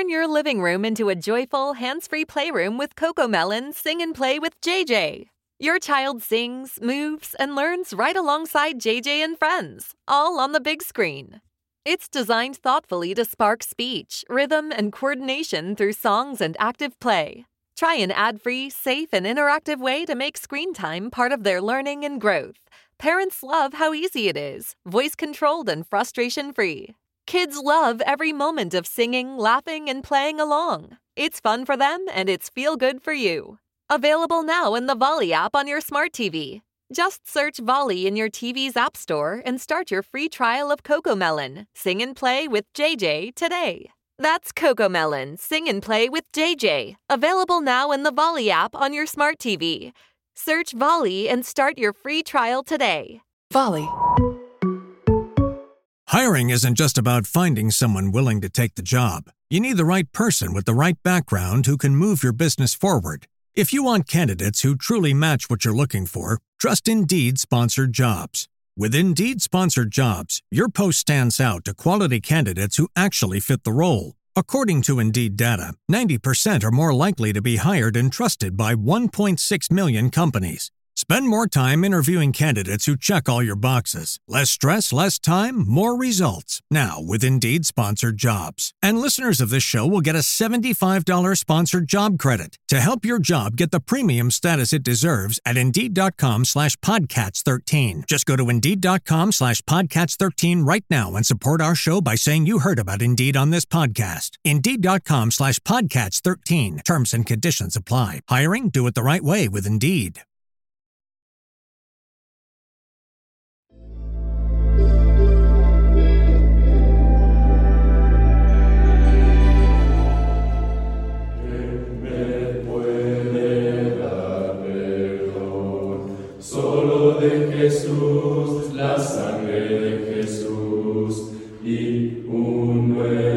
Turn your living room into a joyful, hands-free playroom with CoComelon Sing and Play with JJ. Your child sings, moves, and learns right alongside JJ and friends, all on the big screen. It's designed thoughtfully to spark speech, rhythm, and coordination through songs and active play. Try an ad-free, safe, and interactive way to make screen time part of their learning and growth. Parents love how easy it is, voice-controlled and frustration-free. Kids love every moment of singing, laughing, and playing along. It's fun for them, and it's feel-good for you. Available now in the Volley app on your smart TV. Just search Volley in your TV's app store and start your free trial of CoComelon Sing and Play with JJ today. That's CoComelon Sing and Play with JJ. Available now in the Volley app on your smart TV. Search Volley and start your free trial today. Volley. Hiring isn't just about finding someone willing to take the job. You need the right person with the right background who can move your business forward. If you want candidates who truly match what you're looking for, trust Indeed Sponsored Jobs. With Indeed Sponsored Jobs, your post stands out to quality candidates who actually fit the role. According to Indeed data, 90% are more likely to be hired and trusted by 1.6 million companies. Spend more time interviewing candidates who check all your boxes. Less stress, less time, more results. Now with Indeed Sponsored Jobs. And listeners of this show will get a $75 sponsored job credit to help your job get the premium status it deserves at Indeed.com/Podcats13. Just go to Indeed.com/Podcats13 right now and support our show by saying you heard about Indeed on this podcast. Indeed.com/Podcats13. Terms and conditions apply. Hiring? Do it the right way with Indeed. Jesús, la sangre de Jesús y un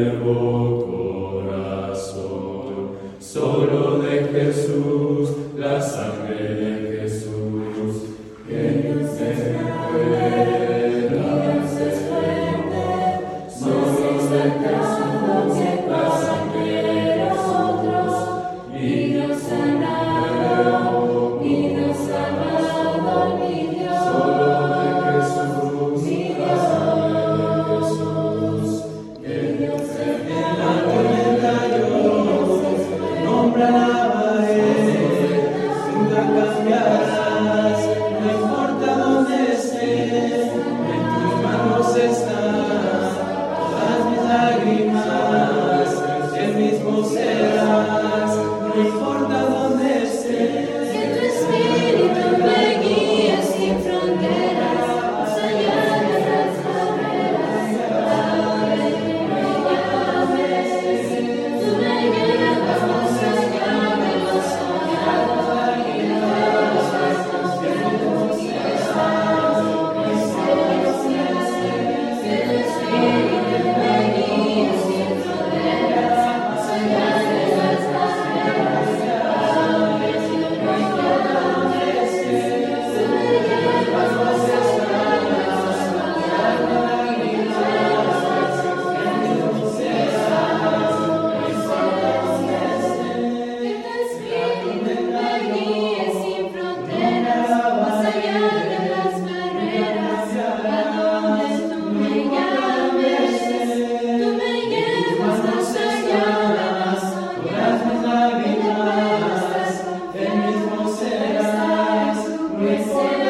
nuevo corazón. Solo de Jesús, la sangre de Jesús, que Dios es fuerte, Dios es fuerte. Solo de Jesús, la sangre de nosotros, y Dios sanado, y Dios sanado, mi Dios. Solo de Jesús, la sangre de Jesús, que Dios es en la tormenta yo, nombre alabaré, nunca cambiarás, no importa dónde estés, en tus manos están todas mis lágrimas, el mismo serás, no importa dónde estés. Que tu espíritu me guíe sin fronteras, más allá de las barreras, ahora que me llames, tú me llevas más allá de lo soñado, y de los pasos que tú quieras, mis delicias, que tu espíritu me guíe sin fronteras, más allá de las barreras, ahora que me llames, tú me llevas más allá de lo soñado, y de los pasos que tú quieras, mis delicias, que tu espíritu me guíe sin fronteras, más allá de las barreras, a donde tú me llames, tú me llevas más allá de lo soñado, y de los pasos que tú serás, mis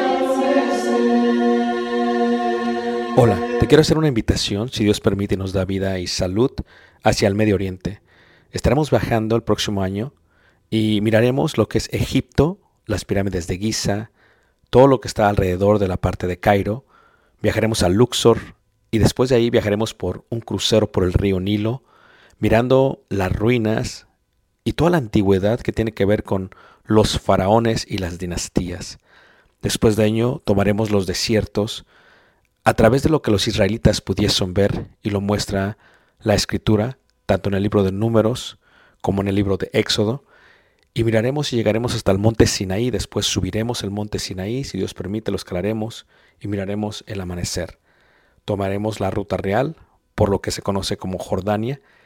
delicias. Hola, te quiero hacer una invitación, si Dios permite y nos da vida y salud, hacia el Medio Oriente. Estaremos viajando el próximo año y miraremos lo que es Egipto, las pirámides de Giza, todo lo que está alrededor de la parte de Cairo. Viajaremos a Luxor y después de ahí viajaremos por un crucero por el río Nilo, mirando las ruinas y toda la antigüedad que tiene que ver con los faraones y las dinastías. Después de ello tomaremos los desiertos a través de lo que los israelitas pudiesen ver, y lo muestra la Escritura, tanto en el libro de Números como en el libro de Éxodo, y miraremos y llegaremos hasta el monte Sinaí. Después subiremos el monte Sinaí, si Dios permite lo escalaremos y miraremos el amanecer. Tomaremos la ruta real por lo que se conoce como Jordania,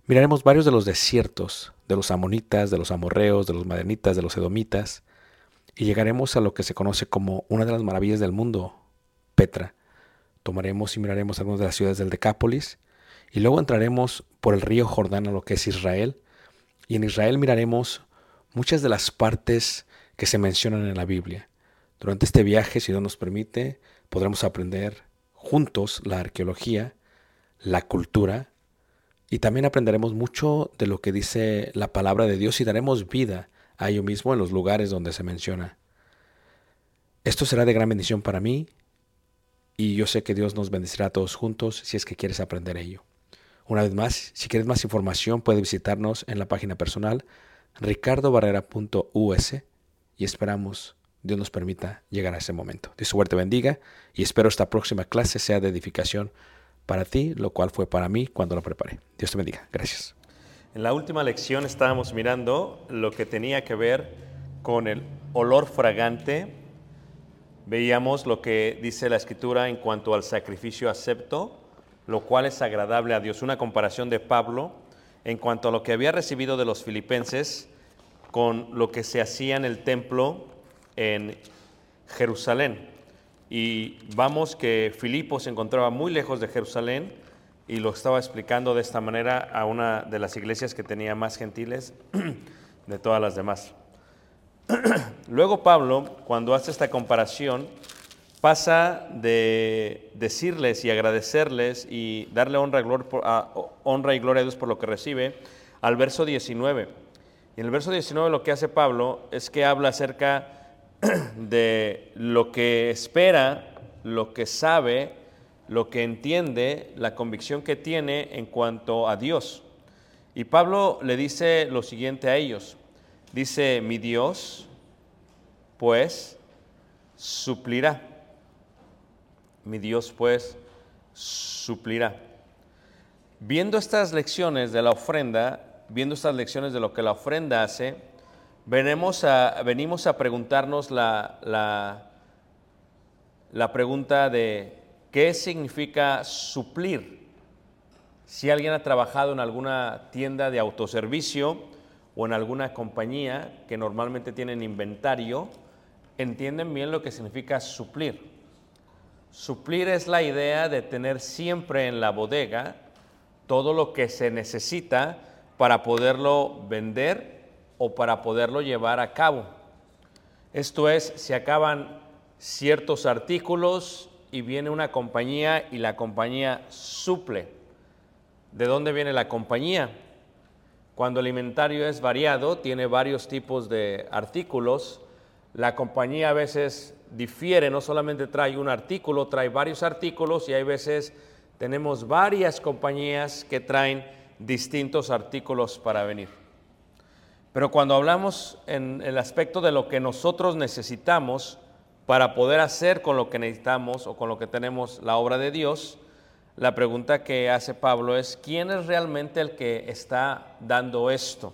Miraremos varios de los desiertos, de los amonitas, de los amorreos, de los madianitas, de los edomitas, y llegaremos a lo que se conoce como una de las maravillas del mundo, Petra. Tomaremos y miraremos algunas de las ciudades del Decápolis, y luego entraremos por el río Jordán a lo que es Israel, y en Israel miraremos muchas de las partes que se mencionan en la Biblia. Durante este viaje, si Dios nos permite, podremos aprender juntos la arqueología, la cultura, y también aprenderemos mucho de lo que dice la palabra de Dios y daremos vida a ello mismo en los lugares donde se menciona. Esto será de gran bendición para mí y yo sé que Dios nos bendecirá a todos juntos si es que quieres aprender ello. Una vez más, si quieres más información, puedes visitarnos en la página personal ricardobarrera.us y esperamos Dios nos permita llegar a ese momento. Dios suerte bendiga y espero esta próxima clase sea de edificación para ti, lo cual fue para mí cuando lo preparé. Dios te bendiga. Gracias. En la última lección estábamos mirando lo que tenía que ver con el olor fragante. Veíamos lo que dice la Escritura en cuanto al sacrificio acepto, lo cual es agradable a Dios. Una comparación de Pablo en cuanto a lo que había recibido de los filipenses con lo que se hacía en el templo en Jerusalén. Y vamos que Filipo se encontraba muy lejos de Jerusalén y lo estaba explicando de esta manera a una de las iglesias que tenía más gentiles de todas las demás. Luego Pablo, cuando hace esta comparación, pasa de decirles y agradecerles y darle honra y gloria a Dios por lo que recibe, al verso 19. Y en el verso 19 lo que hace Pablo es que habla acerca de lo que espera, lo que sabe, lo que entiende, la convicción que tiene en cuanto a Dios. Y Pablo le dice lo siguiente a ellos. Dice, mi Dios, pues, suplirá. Mi Dios, pues, suplirá. Viendo estas lecciones de la ofrenda, viendo estas lecciones de lo que la ofrenda hace, venimos a preguntarnos la pregunta de ¿qué significa suplir? Si alguien ha trabajado en alguna tienda de autoservicio o en alguna compañía que normalmente tienen inventario, entienden bien lo que significa suplir. Suplir es la idea de tener siempre en la bodega todo lo que se necesita para poderlo vender o para poderlo llevar a cabo. Esto es, se acaban ciertos artículos y viene una compañía y la compañía suple. ¿De dónde viene la compañía? Cuando el inventario es variado, tiene varios tipos de artículos, la compañía a veces difiere, no solamente trae un artículo, trae varios artículos y hay veces tenemos varias compañías que traen distintos artículos para venir. Pero cuando hablamos en el aspecto de lo que nosotros necesitamos para poder hacer con lo que necesitamos o con lo que tenemos la obra de Dios, la pregunta que hace Pablo es, ¿quién es realmente el que está dando esto?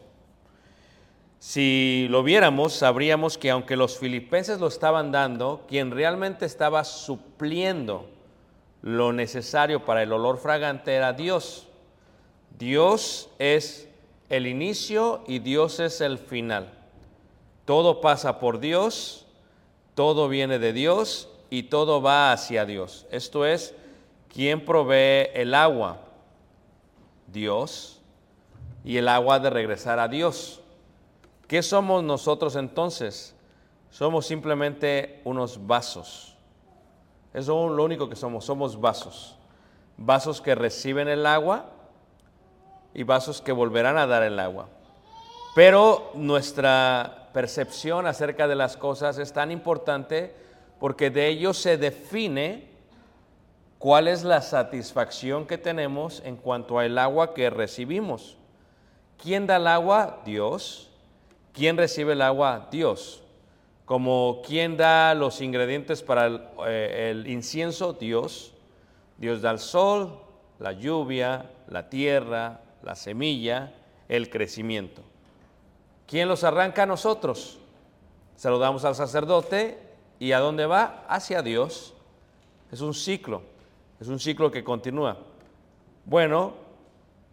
Si lo viéramos, sabríamos que aunque los filipenses lo estaban dando, quien realmente estaba supliendo lo necesario para el olor fragante era Dios. Dios es el inicio y Dios es el final. Todo pasa por Dios, todo viene de Dios y todo va hacia Dios. Esto es, ¿quién provee el agua? Dios. Y el agua ha de regresar a Dios. ¿Qué somos nosotros entonces? Somos simplemente unos vasos. Eso es lo único que somos vasos. Vasos que reciben el agua y vasos que volverán a dar el agua. Pero nuestra percepción acerca de las cosas es tan importante porque de ello se define cuál es la satisfacción que tenemos en cuanto al agua que recibimos. ¿Quién da el agua? Dios. ¿Quién recibe el agua? Dios. Como ¿quién da los ingredientes para el incienso? Dios. Dios da el sol, la lluvia, la tierra, la semilla, el crecimiento. ¿Quién los arranca? Nosotros. Se lo damos al sacerdote y ¿a dónde va? Hacia Dios. Es un ciclo que continúa. Bueno,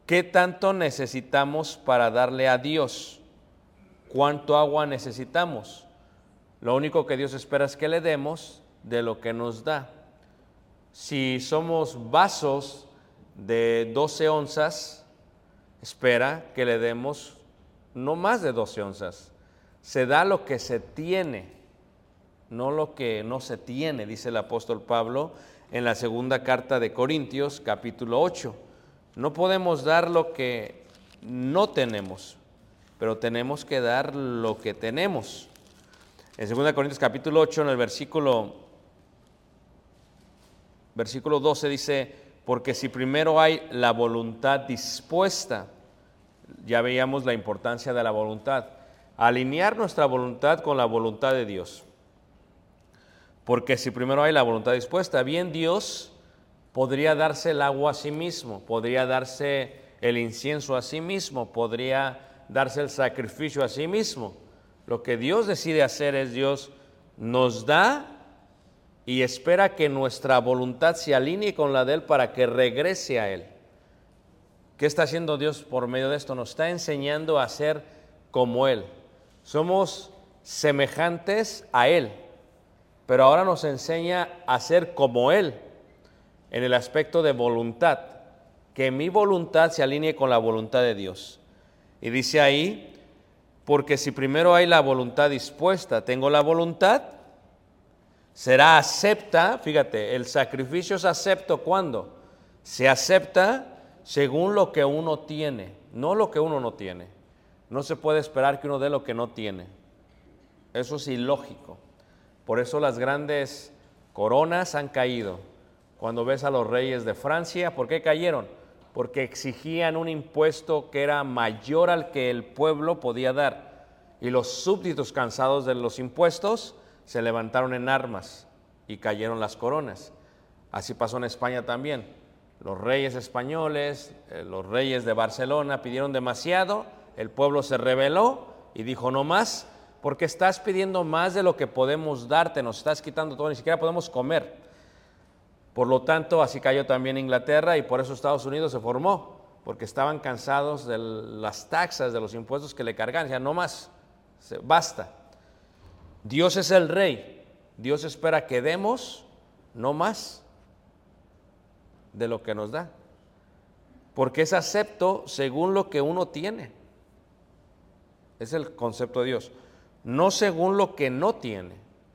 ¿qué tanto necesitamos para darle a Dios? ¿Cuánto agua necesitamos? Lo único que Dios espera es que le demos de lo que nos da. Si somos vasos de 12 onzas, espera que le demos no más de 12 onzas. Se da lo que se tiene, no lo que no se tiene, dice el apóstol Pablo en la segunda carta de Corintios, capítulo 8. No podemos dar lo que no tenemos, pero tenemos que dar lo que tenemos. En 2 Corintios capítulo 8, en el versículo 12 dice, porque si primero hay la voluntad dispuesta, ya veíamos la importancia de la voluntad, alinear nuestra voluntad con la voluntad de Dios. Porque si primero hay la voluntad dispuesta, bien Dios podría darse el agua a sí mismo, podría darse el incienso a sí mismo, podría darse el sacrificio a sí mismo. Lo que Dios decide hacer es Dios nos da y espera que nuestra voluntad se alinee con la de Él para que regrese a Él. ¿Qué está haciendo Dios por medio de esto? Nos está enseñando a ser como Él. Somos semejantes a Él, pero ahora nos enseña a ser como Él en el aspecto de voluntad, que mi voluntad se alinee con la voluntad de Dios. Y dice ahí, porque si primero hay la voluntad dispuesta, tengo la voluntad, será acepta, fíjate, el sacrificio es acepto ¿cuándo? Se acepta según lo que uno tiene, no lo que uno no tiene. No se puede esperar que uno dé lo que no tiene. Eso es ilógico. Por eso las grandes coronas han caído. Cuando ves a los reyes de Francia, ¿por qué cayeron? Porque exigían un impuesto que era mayor al que el pueblo podía dar. Y los súbditos, cansados de los impuestos, se levantaron en armas y cayeron las coronas. Así pasó en España también. Los reyes españoles, los reyes de Barcelona pidieron demasiado, el pueblo se rebeló y dijo no más, porque estás pidiendo más de lo que podemos darte, nos estás quitando todo, ni siquiera podemos comer. Por lo tanto, así cayó también Inglaterra y por eso Estados Unidos se formó, porque estaban cansados de las taxas, de los impuestos que le cargan, decían no más, basta. Dios es el rey, Dios espera que demos no más de lo que nos da, porque es acepto según lo que uno tiene. Es el concepto de Dios, no según lo que no tiene.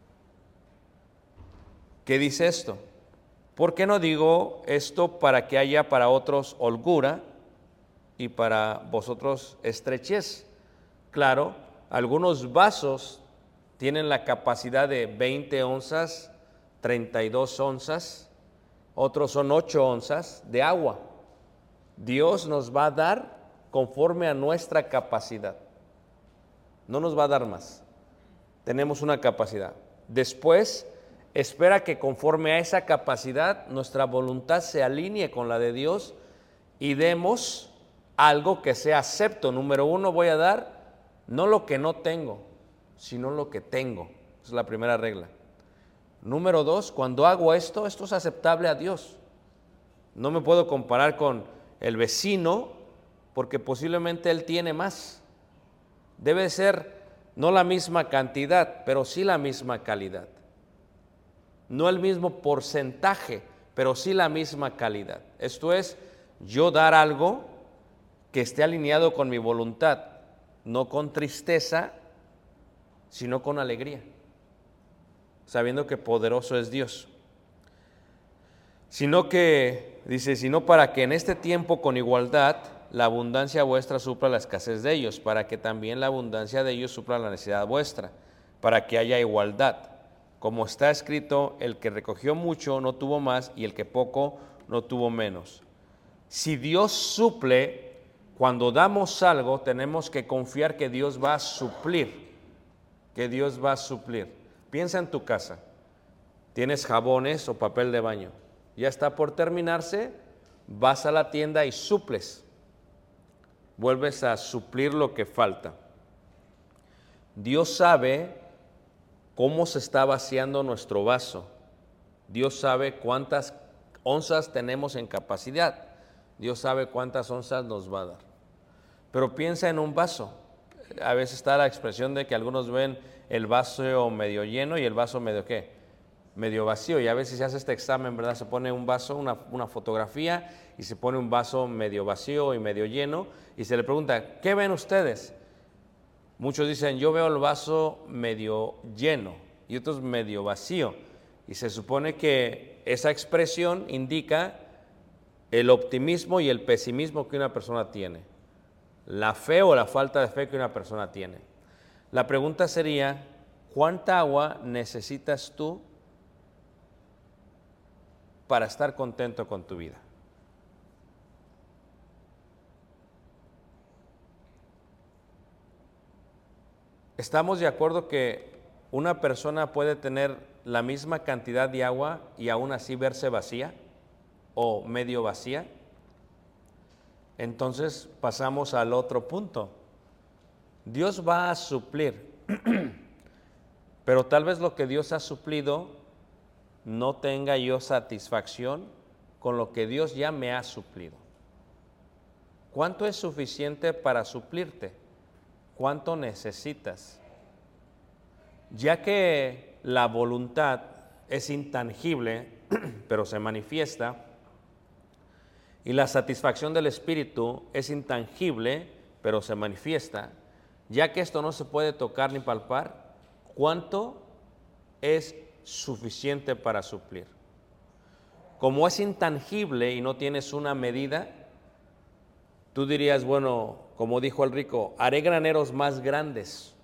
¿Qué dice esto? ¿Por qué no digo esto para que haya para otros holgura y para vosotros estrechez? Claro, algunos vasos tienen la capacidad de 20 onzas, 32 onzas, otros son 8 onzas de agua. Dios nos va a dar conforme a nuestra capacidad. No nos va a dar más. Tenemos una capacidad. Después, espera que conforme a esa capacidad, nuestra voluntad se alinee con la de Dios y demos algo que sea acepto. Número 1, voy a dar no lo que no tengo, sino lo que tengo. Esa es la primera regla. Número 2, cuando hago esto es aceptable a Dios. No me puedo comparar con el vecino porque posiblemente él tiene más. Debe ser no la misma cantidad, pero sí la misma calidad. No el mismo porcentaje, pero sí la misma calidad. Esto es, yo dar algo que esté alineado con mi voluntad, no con tristeza, sino con alegría, sabiendo que poderoso es Dios. Sino que, dice, sino para que en este tiempo con igualdad la abundancia vuestra supla la escasez de ellos, para que también la abundancia de ellos supla la necesidad vuestra, para que haya igualdad. Como está escrito, el que recogió mucho no tuvo más y el que poco no tuvo menos. Si Dios suple, cuando damos algo, tenemos que confiar que Dios va a suplir, que Dios va a suplir. Piensa en tu casa, tienes jabones o papel de baño, ya está por terminarse, vas a la tienda y suples. Vuelves a suplir lo que falta. Dios sabe cómo se está vaciando nuestro vaso. Dios sabe cuántas onzas tenemos en capacidad. Dios sabe cuántas onzas nos va a dar. Pero piensa en un vaso. A veces está la expresión de que algunos ven el vaso medio lleno y el vaso medio ¿qué? Medio vacío. Y a veces se hace este examen, ¿verdad? Se pone un vaso, una fotografía, y se pone un vaso medio vacío y medio lleno, y se le pregunta, ¿qué ven ustedes? Muchos dicen, yo veo el vaso medio lleno y otros medio vacío. Y se supone que esa expresión indica el optimismo y el pesimismo que una persona tiene, la fe o la falta de fe que una persona tiene. La pregunta sería, ¿cuánta agua necesitas tú para estar contento con tu vida? ¿Estamos de acuerdo que una persona puede tener la misma cantidad de agua y aún así verse vacía o medio vacía? Entonces pasamos al otro punto. Dios va a suplir, pero tal vez lo que Dios ha suplido no tenga yo satisfacción con lo que Dios ya me ha suplido. ¿Cuánto es suficiente para suplirte? ¿Cuánto necesitas? Ya que la voluntad es intangible, pero se manifiesta, y la satisfacción del Espíritu es intangible, pero se manifiesta, ya que esto no se puede tocar ni palpar, ¿cuánto es suficiente para suplir? Como es intangible y no tienes una medida, tú dirías, bueno, como dijo el rico, haré graneros más grandes.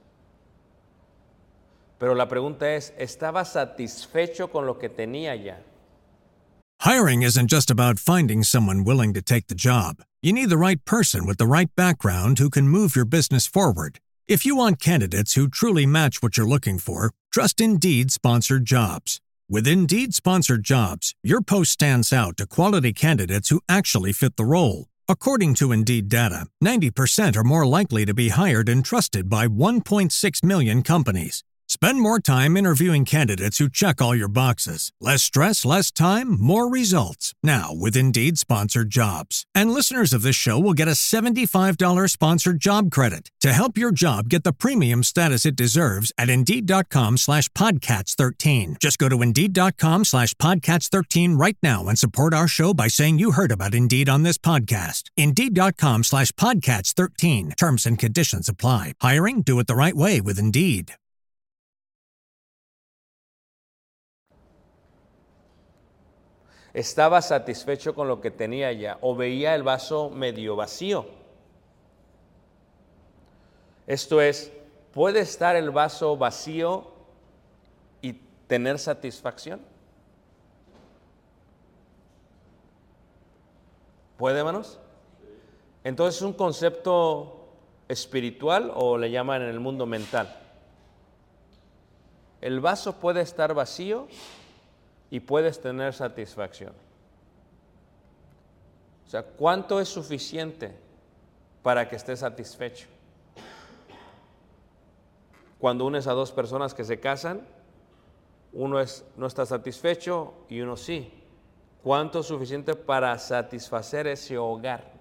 Pero la pregunta es, ¿estaba satisfecho con lo que tenía ya? Hiring isn't just about finding someone willing to take the job. You need the right person with the right background who can move your business forward. If you want candidates who truly match what you're looking for, trust Indeed Sponsored Jobs. With Indeed Sponsored Jobs, your post stands out to quality candidates who actually fit the role. According to Indeed data, 90% are more likely to be hired and trusted by 1.6 million companies. Spend more time interviewing candidates who check all your boxes. Less stress, less time, more results. Now with Indeed Sponsored Jobs. And listeners of this show will get a $75 sponsored job credit to help your job get the premium status it deserves at Indeed.com/Podcats13. Just go to Indeed.com/Podcats13 right now and support our show by saying you heard about Indeed on this podcast. Indeed.com/Podcats13. Terms and conditions apply. Hiring? Do it the right way with Indeed. ¿Estaba satisfecho con lo que tenía ya o veía el vaso medio vacío? Esto es, ¿puede estar el vaso vacío y tener satisfacción? ¿Puede, hermanos? Entonces, ¿es un concepto espiritual o le llaman en el mundo mental? El vaso puede estar vacío y puedes tener satisfacción. O sea, ¿cuánto es suficiente para que estés satisfecho? Cuando unes a dos personas que se casan, uno no está satisfecho y uno sí. ¿Cuánto es suficiente para satisfacer ese hogar?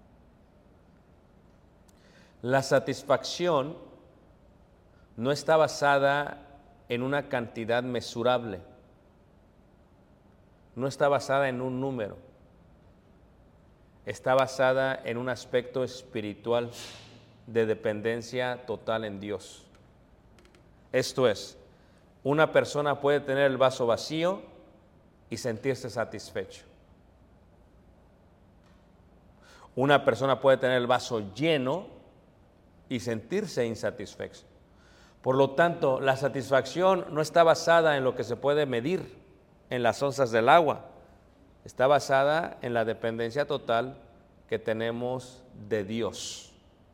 La satisfacción no está basada en una cantidad mesurable. No está basada en un número, está basada en un aspecto espiritual de dependencia total en Dios. Esto es, una persona puede tener el vaso vacío y sentirse satisfecho. Una persona puede tener el vaso lleno y sentirse insatisfecho. Por lo tanto, la satisfacción no está basada en lo que se puede medir, en las onzas del agua, está basada en la dependencia total que tenemos de Dios.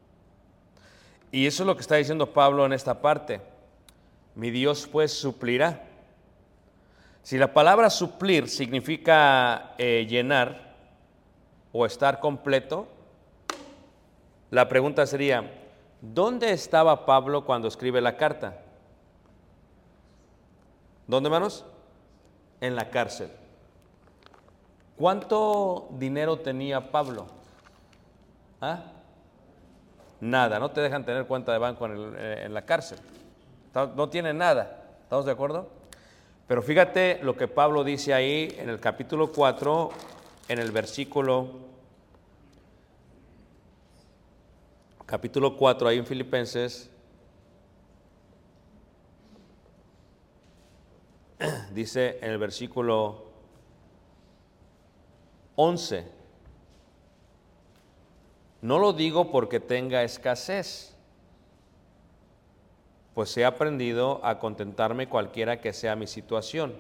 Y eso es lo que está diciendo Pablo en esta parte. Mi Dios pues suplirá. Si la palabra suplir significa llenar o estar completo, la pregunta sería, ¿dónde estaba Pablo cuando escribe la carta? ¿Dónde, hermanos? En la cárcel. ¿Cuánto dinero tenía Pablo? ¿Ah? Nada, no te dejan tener cuenta de banco en la cárcel. No tiene nada, ¿estamos de acuerdo? Pero fíjate lo que Pablo dice ahí en el capítulo 4, en el capítulo 4, ahí en Filipenses, dice en el versículo 11, no lo digo porque tenga escasez, pues he aprendido a contentarme cualquiera que sea mi situación.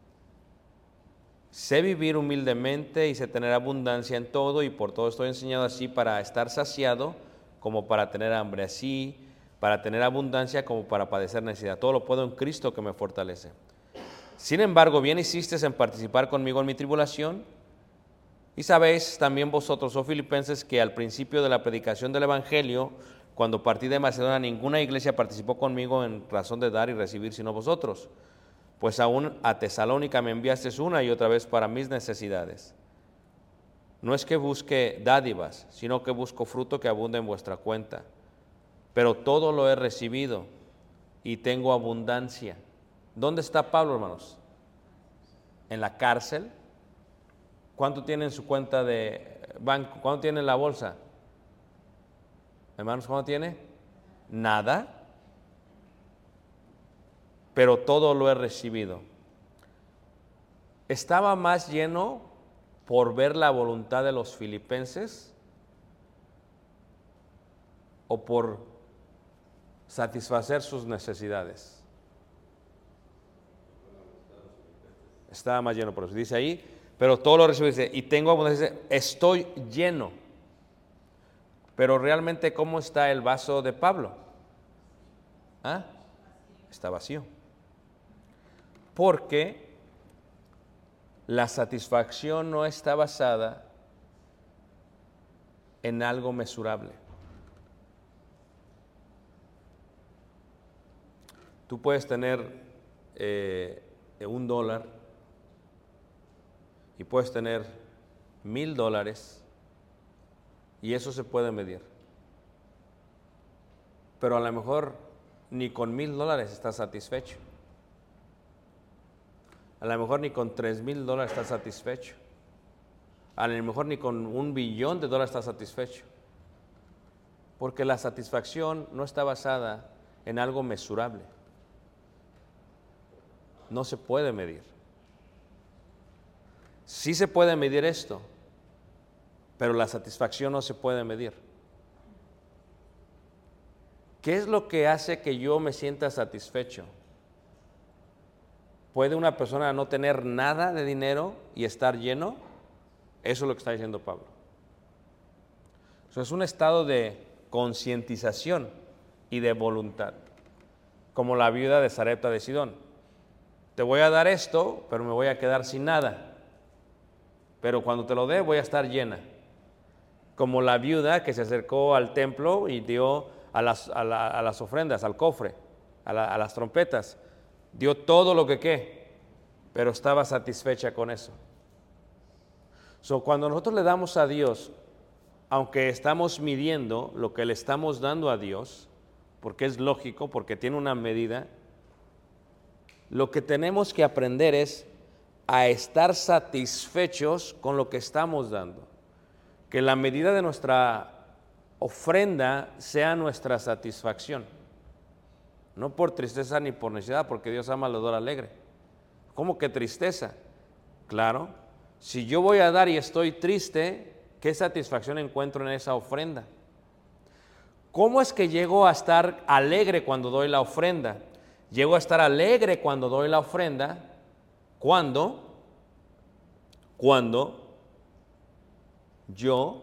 Sé vivir humildemente y sé tener abundancia en todo, y por todo estoy enseñado así para estar saciado como para tener hambre, así para tener abundancia como para padecer necesidad. Todo lo puedo en Cristo que me fortalece. Sin embargo, bien hicisteis en participar conmigo en mi tribulación. Y sabéis también vosotros, oh filipenses, que al principio de la predicación del Evangelio, cuando partí de Macedonia, ninguna iglesia participó conmigo en razón de dar y recibir, sino vosotros. Pues aún a Tesalónica me enviasteis una y otra vez para mis necesidades. No es que busque dádivas, sino que busco fruto que abunde en vuestra cuenta. Pero todo lo he recibido y tengo abundancia. ¿Dónde está Pablo, hermanos? ¿En la cárcel? ¿Cuánto tiene en su cuenta de banco? ¿Cuánto tiene en la bolsa? Hermanos, ¿cuánto tiene? Nada. Pero todo lo he recibido. ¿Estaba más lleno por ver la voluntad de los filipenses o por satisfacer sus necesidades? Estaba más lleno por eso. Dice ahí, pero todo lo recibo, dice, y tengo abundancia, estoy lleno. Pero realmente, ¿cómo está el vaso de Pablo? ¿Ah? Está vacío. Porque la satisfacción no está basada en algo mesurable. Tú puedes tener $1 y puedes tener $1,000 y eso se puede medir. Pero a lo mejor ni con $1,000 estás satisfecho. A lo mejor ni con $3,000 estás satisfecho. A lo mejor ni con $1 billón estás satisfecho. Porque la satisfacción no está basada en algo mesurable. No se puede medir. Sí se puede medir esto, pero la satisfacción no se puede medir. ¿Qué es lo que hace que yo me sienta satisfecho? ¿Puede una persona no tener nada de dinero y estar lleno? Eso es lo que está diciendo Pablo. Eso es un estado de concientización y de voluntad, como la viuda de Sarepta de Sidón. Te voy a dar esto, pero me voy a quedar sin nada. Pero cuando te lo dé voy a estar llena. Como la viuda que se acercó al templo y dio a las ofrendas, al cofre, a las trompetas. Dio todo lo que pero estaba satisfecha con eso. Cuando nosotros le damos a Dios, aunque estamos midiendo lo que le estamos dando a Dios, porque es lógico, porque tiene una medida, lo que tenemos que aprender es a estar satisfechos con lo que estamos dando. Que la medida de nuestra ofrenda sea nuestra satisfacción. No por tristeza ni por necesidad, porque Dios ama al dador alegre. ¿Cómo que tristeza? Claro, si yo voy a dar y estoy triste, ¿qué satisfacción encuentro en esa ofrenda? ¿Cómo es que llego a estar alegre cuando doy la ofrenda? Llego a estar alegre cuando doy la ofrenda, cuando yo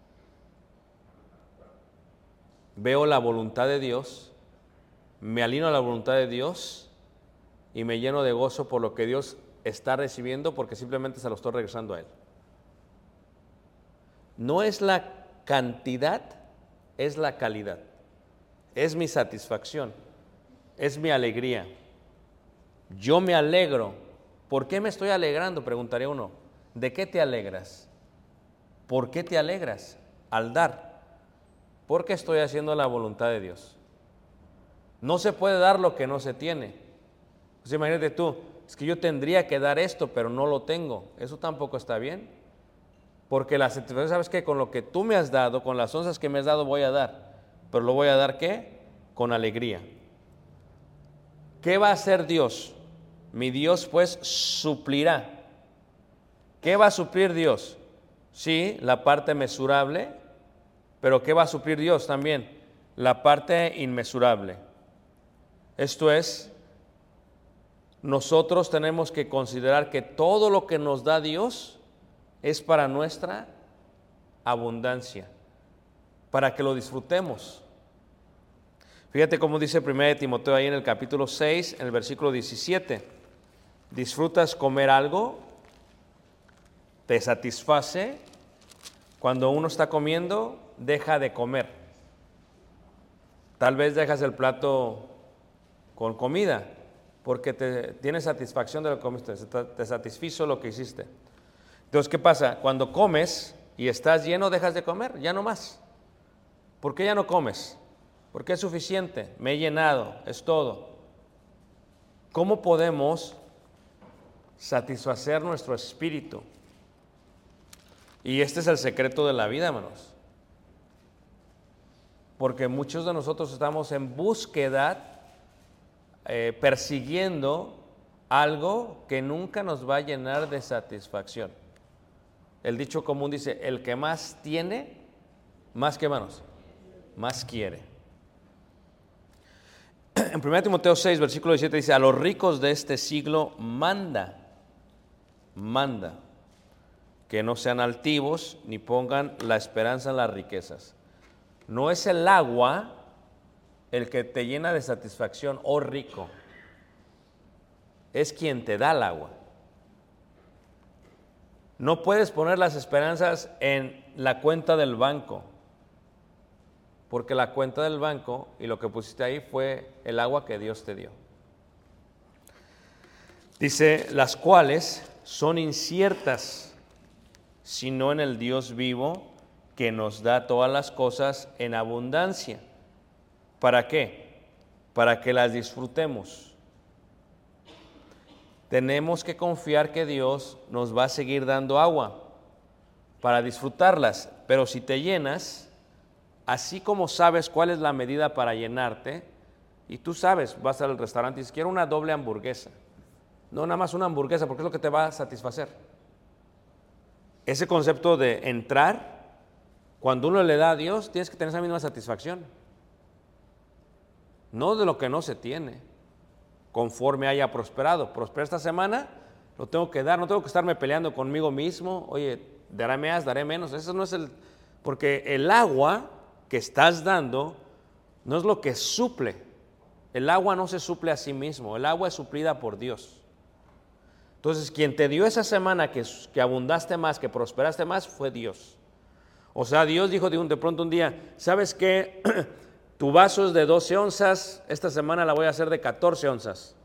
veo la voluntad de Dios, me alineo a la voluntad de Dios y me lleno de gozo por lo que Dios está recibiendo, porque simplemente se lo estoy regresando a Él. No es la cantidad, es la calidad. Es mi satisfacción, es mi alegría. Yo me alegro. ¿Por qué me estoy alegrando? Preguntaría uno. ¿De qué te alegras? ¿Por qué te alegras al dar? Porque estoy haciendo la voluntad de Dios. No se puede dar lo que no se tiene. Pues imagínate tú, es que yo tendría que dar esto, pero no lo tengo. Eso tampoco está bien. Porque la satisfacción, ¿sabes qué? Con lo que tú me has dado, con las onzas que me has dado, voy a dar. Pero lo voy a dar, ¿qué? Con alegría. ¿Qué va a hacer Dios? Mi Dios, pues, suplirá. ¿Qué va a suplir Dios? Sí, la parte mesurable, pero ¿qué va a suplir Dios también? La parte inmesurable. Esto es, nosotros tenemos que considerar que todo lo que nos da Dios es para nuestra abundancia, para que lo disfrutemos. Fíjate cómo dice 1 Timoteo ahí en el capítulo 6, en el versículo 17. ¿Disfrutas comer algo? ¿Te satisface? Cuando uno está comiendo, deja de comer. Tal vez dejas el plato con comida, porque tienes satisfacción de lo que comiste, te satisfizo lo que hiciste. Entonces, ¿qué pasa? Cuando comes y estás lleno, dejas de comer, ya no más. ¿Por qué ya no comes? Porque es suficiente, me he llenado, es todo. ¿Cómo podemos satisfacer nuestro espíritu? Y este es el secreto de la vida, hermanos. Porque muchos de nosotros estamos en búsqueda, persiguiendo algo que nunca nos va a llenar de satisfacción. El dicho común dice, el que más tiene, más que manos, más quiere. En 1 Timoteo 6, versículo 17 dice, a los ricos de este siglo manda, que no sean altivos ni pongan la esperanza en las riquezas. No es el agua el que te llena de satisfacción, oh rico. Es quien te da el agua. No puedes poner las esperanzas en la cuenta del banco, porque la cuenta del banco y lo que pusiste ahí fue el agua que Dios te dio. Dice, las cuales son inciertas, sino en el Dios vivo, que nos da todas las cosas en abundancia. ¿Para qué? Para que las disfrutemos. Tenemos que confiar que Dios nos va a seguir dando agua para disfrutarlas, pero si te llenas, así como sabes cuál es la medida para llenarte, y tú sabes, vas al restaurante y dices, quiero una doble hamburguesa. No nada más una hamburguesa, porque es lo que te va a satisfacer. Ese concepto de entrar, cuando uno le da a Dios, tienes que tener esa misma satisfacción. No de lo que no se tiene, conforme haya prosperado. Prosperé esta semana, lo tengo que dar, no tengo que estarme peleando conmigo mismo. Oye, daré más, daré menos. Eso no es porque el agua que estás dando no es lo que suple. El agua no se suple a sí mismo, el agua es suplida por Dios. Entonces, quien te dio esa semana que abundaste más, que prosperaste más, fue Dios. O sea, Dios dijo de pronto un día, ¿sabes qué? Tu vaso es de 12 onzas, esta semana la voy a hacer de 14 onzas.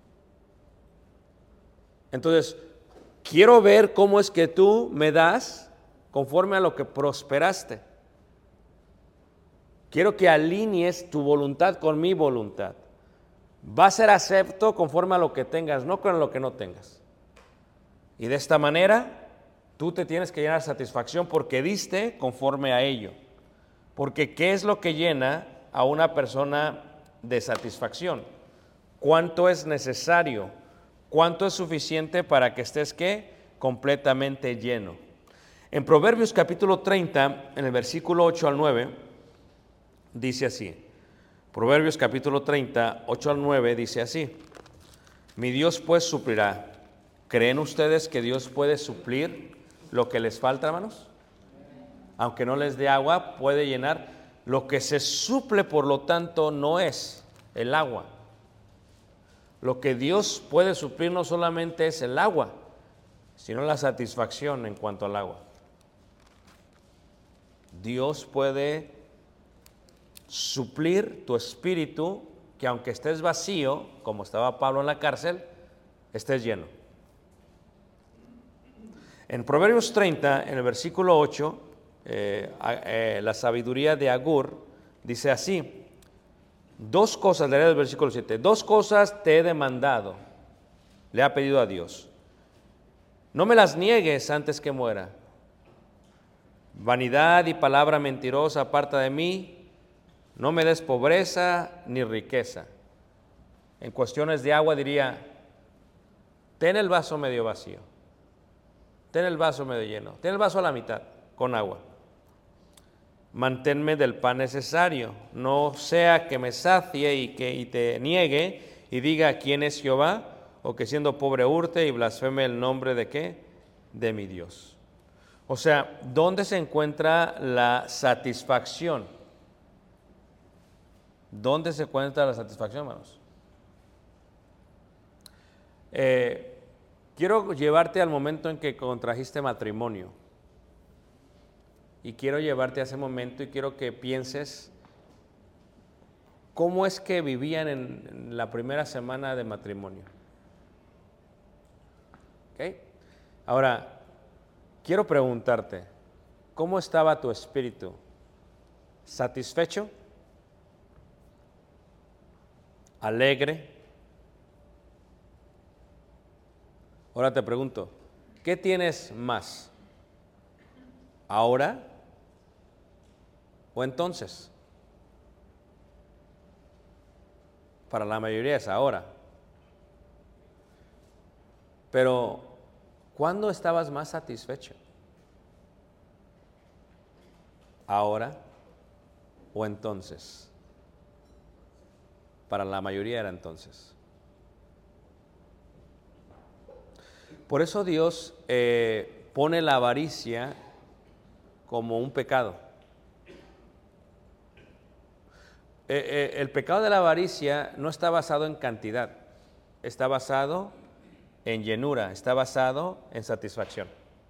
Entonces, quiero ver cómo es que tú me das conforme a lo que prosperaste. Quiero que alinees tu voluntad con mi voluntad. Va a ser acepto conforme a lo que tengas, no con lo que no tengas. Y de esta manera, tú te tienes que llenar satisfacción porque diste conforme a ello. Porque ¿qué es lo que llena a una persona de satisfacción? ¿Cuánto es necesario? ¿Cuánto es suficiente para que estés, ¿qué? Completamente lleno. En Proverbios capítulo 30, en el versículo 8 al 9, dice así. Proverbios capítulo 30, 8 al 9, dice así. Mi Dios pues suplirá. ¿Creen ustedes que Dios puede suplir lo que les falta, hermanos? Aunque no les dé agua, puede llenar. Lo que se suple, por lo tanto, no es el agua. Lo que Dios puede suplir no solamente es el agua, sino la satisfacción en cuanto al agua. Dios puede suplir tu espíritu, que aunque estés vacío, como estaba Pablo en la cárcel, estés lleno. En Proverbios 30, en el versículo 8, la sabiduría de Agur dice así, dos cosas, leeré el versículo 7, dos cosas te he demandado, le ha pedido a Dios. No me las niegues antes que muera. Vanidad y palabra mentirosa aparta de mí, no me des pobreza ni riqueza. En cuestiones de agua diría, ten el vaso medio vacío, ten el vaso medio lleno, ten el vaso a la mitad con agua. Manténme del pan necesario, no sea que me sacie y te niegue y diga quién es Jehová, o que siendo pobre hurte y blasfeme el nombre de ¿qué? De mi Dios. O sea, ¿dónde se encuentra la satisfacción? ¿Dónde se encuentra la satisfacción, hermanos? Quiero llevarte al momento en que contrajiste matrimonio. Y quiero llevarte a ese momento y quiero que pienses cómo es que vivían en la primera semana de matrimonio. ¿Ok? Ahora, quiero preguntarte, ¿cómo estaba tu espíritu? ¿Satisfecho? ¿Alegre? Ahora te pregunto, ¿qué tienes más? ¿Ahora o entonces? Para la mayoría es ahora. Pero, ¿cuándo estabas más satisfecho? ¿Ahora o entonces? Para la mayoría era entonces. Por eso Dios pone la avaricia como un pecado. El pecado de la avaricia no está basado en cantidad, está basado en llenura, está basado en satisfacción.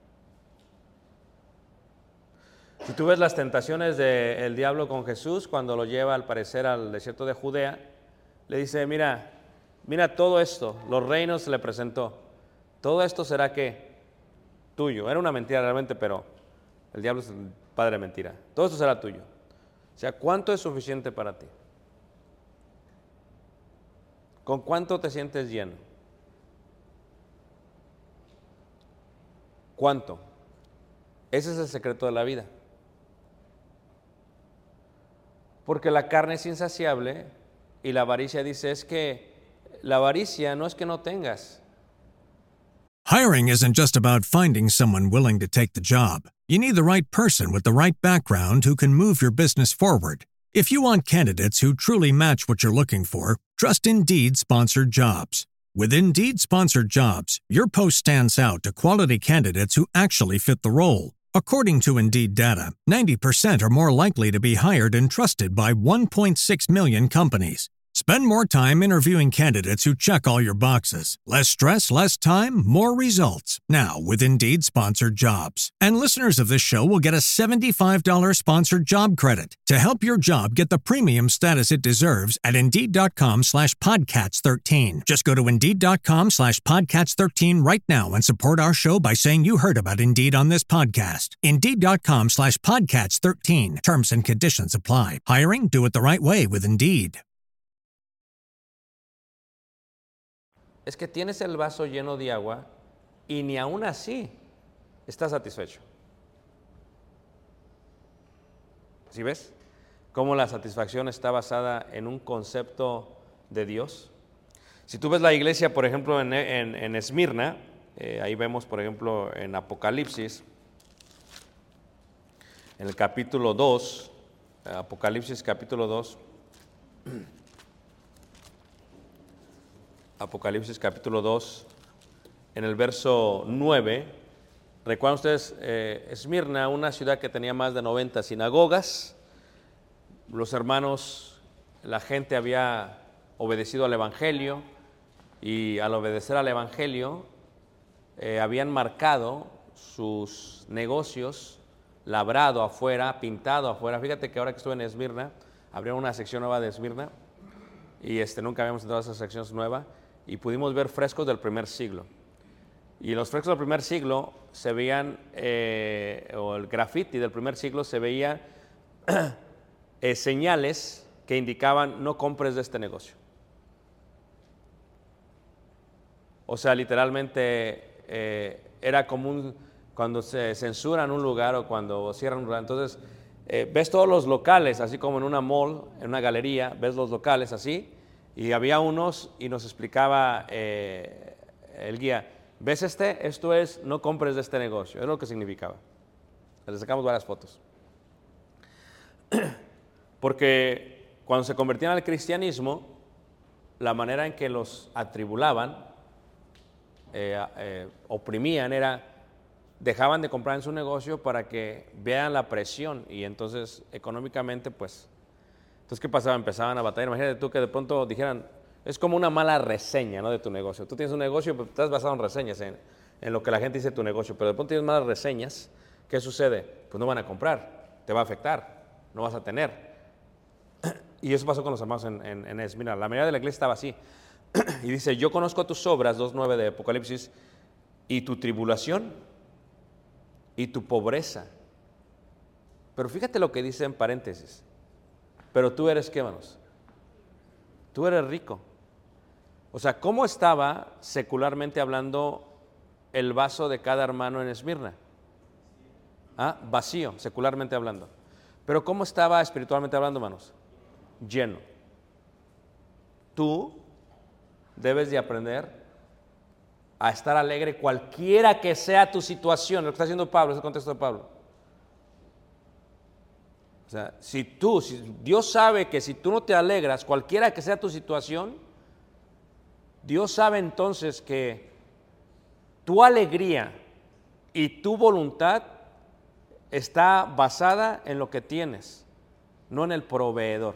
Si tú ves las tentaciones del diablo con Jesús, cuando lo lleva al parecer al desierto de Judea, le dice, mira todo esto, los reinos se le presentó, todo esto será ¿qué? Tuyo. Era una mentira realmente, pero el diablo es el padre de mentira. Todo esto será tuyo. O sea, ¿cuánto es suficiente para ti? ¿Con cuánto te sientes lleno? ¿Cuánto? Ese es el secreto de la vida. Porque la carne es insaciable y la avaricia dice es que la avaricia no es que no tengas. Hiring isn't just about finding someone willing to take the job. You need the right person with the right background who can move your business forward. If you want candidates who truly match what you're looking for, trust Indeed Sponsored Jobs. With Indeed Sponsored Jobs, your post stands out to quality candidates who actually fit the role. According to Indeed data, 90% are more likely to be hired and trusted by 1.6 million companies. Spend more time interviewing candidates who check all your boxes. Less stress, less time, more results. Now, with Indeed Sponsored Jobs. And listeners of this show will get a $75 sponsored job credit to help your job get the premium status it deserves at Indeed.com/Podcats13. Just go to Indeed.com/Podcats13 right now and support our show by saying you heard about Indeed on this podcast. Indeed.com/Podcats13. Terms and conditions apply. Hiring? Do it the right way with Indeed. Es que tienes el vaso lleno de agua y ni aún así estás satisfecho. ¿Sí ves? Cómo la satisfacción está basada en un concepto de Dios. Si tú ves la iglesia, por ejemplo, en Esmirna, ahí vemos, por ejemplo, en Apocalipsis, en el capítulo 2, Apocalipsis capítulo 2, Apocalipsis capítulo 2, en el verso 9, recuerdan ustedes, Esmirna, una ciudad que tenía más de 90 sinagogas, los hermanos, la gente había obedecido al Evangelio y al obedecer al Evangelio habían marcado sus negocios, labrado afuera, pintado afuera. Fíjate que ahora que estuve en Esmirna, abrieron una sección nueva de Esmirna y nunca habíamos entrado a esa sección nueva y pudimos ver frescos del primer siglo. Y los frescos del primer siglo se veían, o el graffiti del primer siglo se veía señales que indicaban no compres de este negocio. O sea, literalmente era común cuando se censuran un lugar o cuando cierran un lugar. Entonces, ves todos los locales, así como en una mall, en una galería, ves los locales así, y había unos y nos explicaba el guía, ¿ves este? Esto es, no compres de este negocio. Es lo que significaba. Le sacamos varias fotos. Porque cuando se convertían al cristianismo, la manera en que los atribulaban, oprimían, era, dejaban de comprar en su negocio para que vean la presión y entonces económicamente, pues, entonces ¿qué pasaba? Empezaban a batallar. Imagínate tú que de pronto dijeran, es como una mala reseña, ¿no?, de tu negocio. Tú tienes un negocio, pero estás basado en reseñas, en lo que la gente dice de tu negocio, pero de pronto tienes malas reseñas. ¿Qué sucede? Pues no van a comprar, te va a afectar, no vas a tener. Y eso pasó con los hermanos en Esmirna. La mayoría de la iglesia estaba así. Y dice, yo conozco tus obras, 2:9 de Apocalipsis, y tu tribulación y tu pobreza. Pero fíjate lo que dice en paréntesis. Pero tú eres, ¿qué, hermanos? Tú eres rico. O sea, ¿cómo estaba secularmente hablando el vaso de cada hermano en Esmirna? Vacío, secularmente hablando. Pero ¿cómo estaba espiritualmente hablando, hermanos? Lleno. Tú debes de aprender a estar alegre cualquiera que sea tu situación. Lo que está haciendo Pablo, es el contexto de Pablo. O sea, si Dios sabe que si tú no te alegras, cualquiera que sea tu situación, Dios sabe entonces que tu alegría y tu voluntad está basada en lo que tienes, no en el proveedor.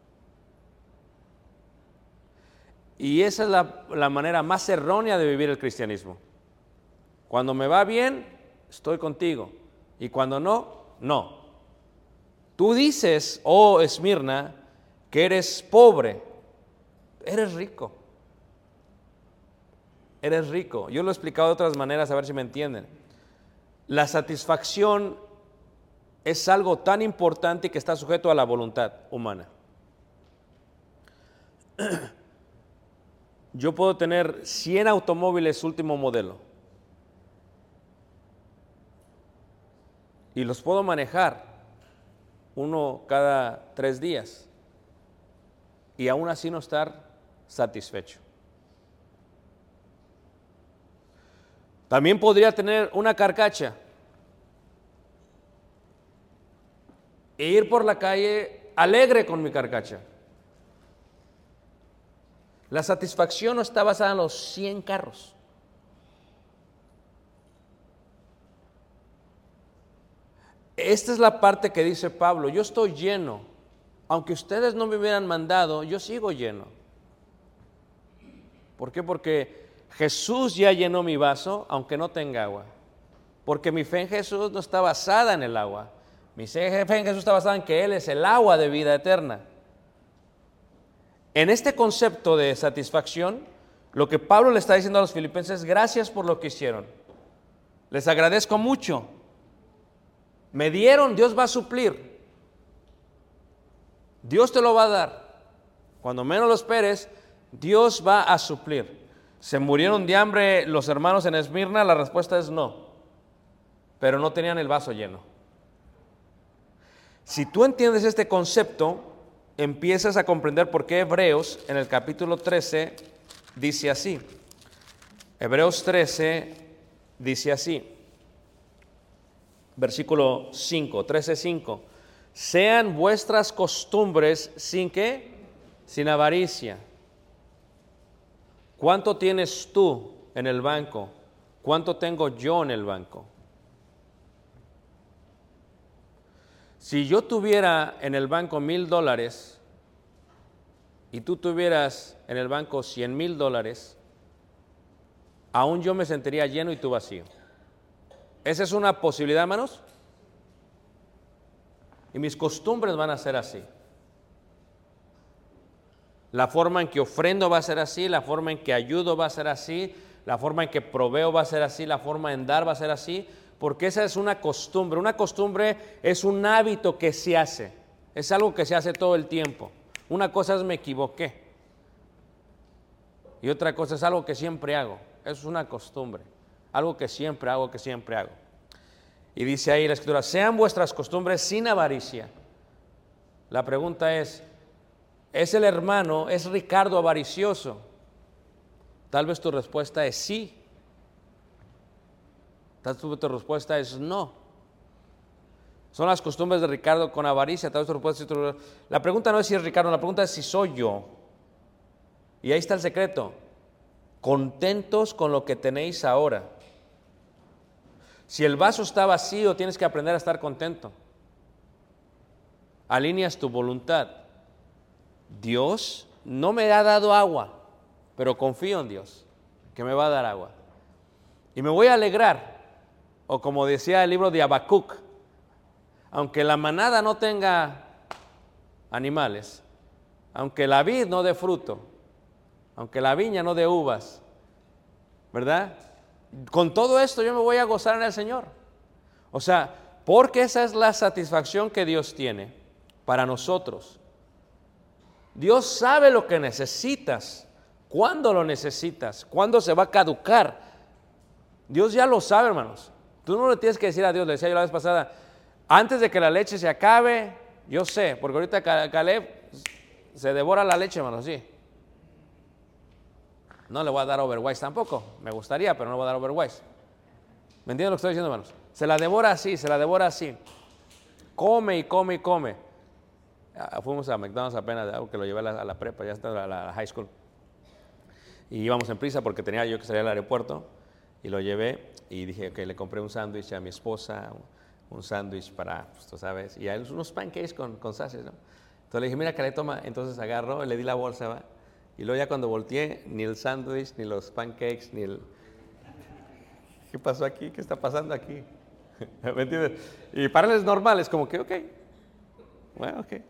Y esa es la manera más errónea de vivir el cristianismo. Cuando me va bien, estoy contigo. Y cuando no, no. Tú dices, oh Esmirna, que eres pobre. Eres rico. Eres rico. Yo lo he explicado de otras maneras, a ver si me entienden. La satisfacción es algo tan importante que está sujeto a la voluntad humana. Yo puedo tener 100 automóviles último modelo y los puedo manejar uno cada 3 días y aún así no estar satisfecho. También podría tener una carcacha e ir por la calle alegre con mi carcacha. La satisfacción no está basada en los 100 carros. Esta es la parte que dice Pablo, yo estoy lleno. Aunque ustedes no me hubieran mandado, yo sigo lleno. ¿Por qué? Porque Jesús ya llenó mi vaso, aunque no tenga agua. Porque mi fe en Jesús no está basada en el agua. Mi fe en Jesús está basada en que Él es el agua de vida eterna. En este concepto de satisfacción, lo que Pablo le está diciendo a los filipenses, gracias por lo que hicieron. Les agradezco mucho. Me dieron, Dios va a suplir. Dios te lo va a dar. Cuando menos lo esperes, Dios va a suplir. ¿Se murieron de hambre los hermanos en Esmirna? La respuesta es no. Pero no tenían el vaso lleno. Si tú entiendes este concepto, empiezas a comprender por qué Hebreos en el capítulo 13 dice así. Hebreos 13 dice así. Versículo 5, 13:5. Sean vuestras costumbres sin ¿qué? Sin avaricia. ¿Cuánto tienes tú en el banco? ¿Cuánto tengo yo en el banco? Si yo tuviera en el banco $1,000 y tú tuvieras en el banco $100,000, aún yo me sentiría lleno y tú vacío. ¿Esa es una posibilidad, hermanos? Y mis costumbres van a ser así. La forma en que ofrendo va a ser así, la forma en que ayudo va a ser así, la forma en que proveo va a ser así, la forma en dar va a ser así, porque esa es una costumbre. Una costumbre es un hábito que se hace, es algo que se hace todo el tiempo. Una cosa es me equivoqué y otra cosa es algo que siempre hago. Eso es una costumbre, algo que siempre hago, Y dice ahí la Escritura, sean vuestras costumbres sin avaricia. La pregunta es el hermano, es Ricardo avaricioso? Tal vez tu respuesta es sí. Tal vez tu respuesta es no. Son las costumbres de Ricardo con avaricia. Tal vez tu respuesta es... La pregunta no es si es Ricardo, la pregunta es si soy yo. Y ahí está el secreto. Contentos con lo que tenéis ahora. Si el vaso está vacío, tienes que aprender a estar contento. Alineas tu voluntad. Dios no me ha dado agua, pero confío en Dios, que me va a dar agua. Y me voy a alegrar, o como decía el libro de Habacuc, aunque la manada no tenga animales, aunque la vid no dé fruto, aunque la viña no dé uvas, ¿verdad? Con todo esto yo me voy a gozar en el Señor. O sea, porque esa es la satisfacción que Dios tiene para nosotros. Dios sabe lo que necesitas, cuándo lo necesitas, cuándo se va a caducar. Dios ya lo sabe, hermanos. Tú no le tienes que decir a Dios, le decía yo la vez pasada, antes de que la leche se acabe, yo sé, porque ahorita Caleb se devora la leche, hermanos, sí. No le voy a dar Overwise tampoco, me gustaría, pero no le voy a dar Overwise. ¿Me entienden lo que estoy diciendo, hermanos? Se la devora así. Come y come y come. Fuimos a McDonald's apenas, que lo llevé a la prepa, ya está a la high school. Y íbamos en prisa porque tenía yo que salir al aeropuerto. Y lo llevé y dije, ok, le compré un sándwich a mi esposa, un sándwich para, pues tú sabes, y a él unos pancakes con sases, ¿no? Entonces le dije, mira que le toma, entonces agarró, le di la bolsa, ¿va? Y luego ya cuando volteé, ni el sándwich, ni los pancakes, ni el... ¿Qué pasó aquí? ¿Qué está pasando aquí? ¿Me entiendes? Y para él es normal, es como que, ok, bueno, ok.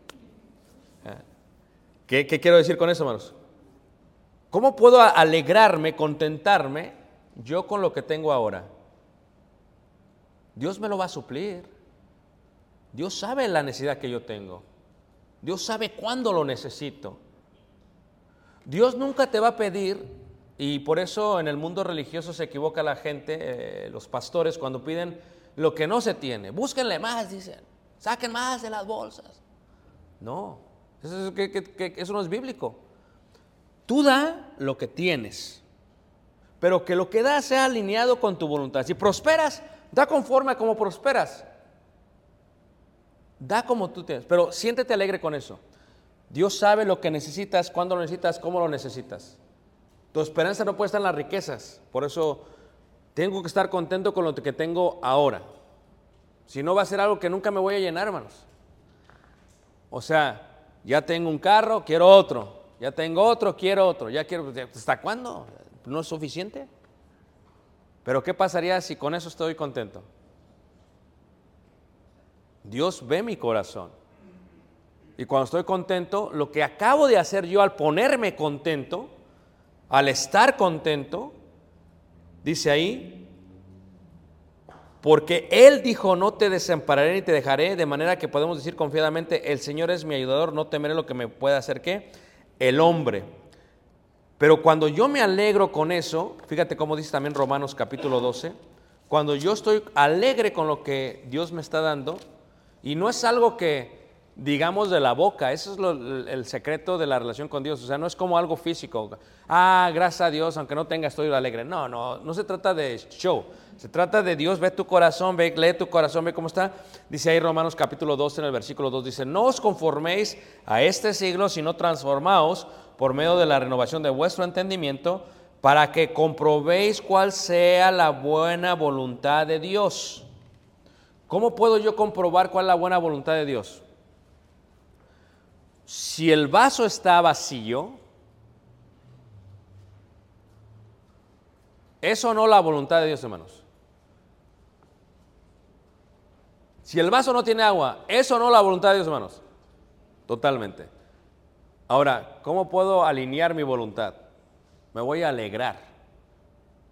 ¿Qué quiero decir con eso, hermanos? ¿Cómo puedo alegrarme, contentarme yo con lo que tengo ahora? Dios me lo va a suplir. Dios sabe la necesidad que yo tengo. Dios sabe cuándo lo necesito. Dios nunca te va a pedir, y por eso en el mundo religioso se equivoca la gente, los pastores, cuando piden lo que no se tiene. Búsquenle más, dicen. Saquen más de las bolsas. No, eso no es bíblico. Tú da lo que tienes, pero que lo que das sea alineado con tu voluntad. Si prosperas, da conforme a cómo prosperas. Da como tú tienes, pero siéntete alegre con eso. Dios sabe lo que necesitas, cuándo lo necesitas, cómo lo necesitas. Tu esperanza no puede estar en las riquezas. Por eso tengo que estar contento con lo que tengo ahora. Si no, va a ser algo que nunca me voy a llenar, hermanos. O sea, ya tengo un carro, quiero otro. Ya tengo otro, quiero otro. Ya quiero. ¿Hasta cuándo? ¿No es suficiente? Pero ¿qué pasaría si con eso estoy contento? Dios ve mi corazón. Y cuando estoy contento, lo que acabo de hacer yo al ponerme contento, al estar contento, dice ahí, porque Él dijo, no te desampararé ni te dejaré, de manera que podemos decir confiadamente, el Señor es mi ayudador, no temeré lo que me pueda hacer, ¿qué? El hombre. Pero cuando yo me alegro con eso, fíjate cómo dice también Romanos capítulo 12, cuando yo estoy alegre con lo que Dios me está dando, y no es algo que digamos de la boca, eso es el secreto de la relación con Dios, o sea, no es como algo físico, gracias a Dios, aunque no tenga estoy alegre, no se trata de show, se trata de Dios, ve tu corazón, lee tu corazón, ve cómo está, dice ahí Romanos capítulo 12 en el versículo 2, dice, no os conforméis a este siglo, sino transformaos por medio de la renovación de vuestro entendimiento, para que comprobéis cuál sea la buena voluntad de Dios. ¿Cómo puedo yo comprobar cuál es la buena voluntad de Dios? Si el vaso está vacío, ¿es o no la voluntad de Dios, hermanos? Si el vaso no tiene agua, ¿es o no la voluntad de Dios, hermanos? Totalmente. Ahora, ¿cómo puedo alinear mi voluntad? Me voy a alegrar.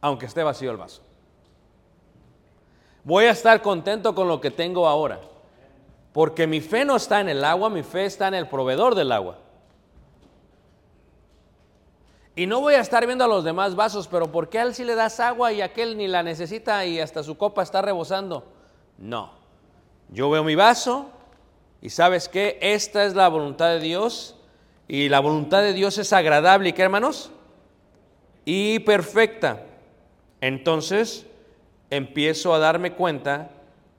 aunque esté vacío el vaso. Voy a estar contento con lo que tengo ahora, porque mi fe no está en el agua, mi fe está en el proveedor del agua. Y no voy a estar viendo a los demás vasos, pero ¿por qué a él sí le das agua y a aquel ni la necesita y hasta su copa está rebosando? No, yo veo mi vaso y ¿sabes qué? Esta es la voluntad de Dios y la voluntad de Dios es agradable, ¿y qué, hermanos? Y perfecta. Entonces empiezo a darme cuenta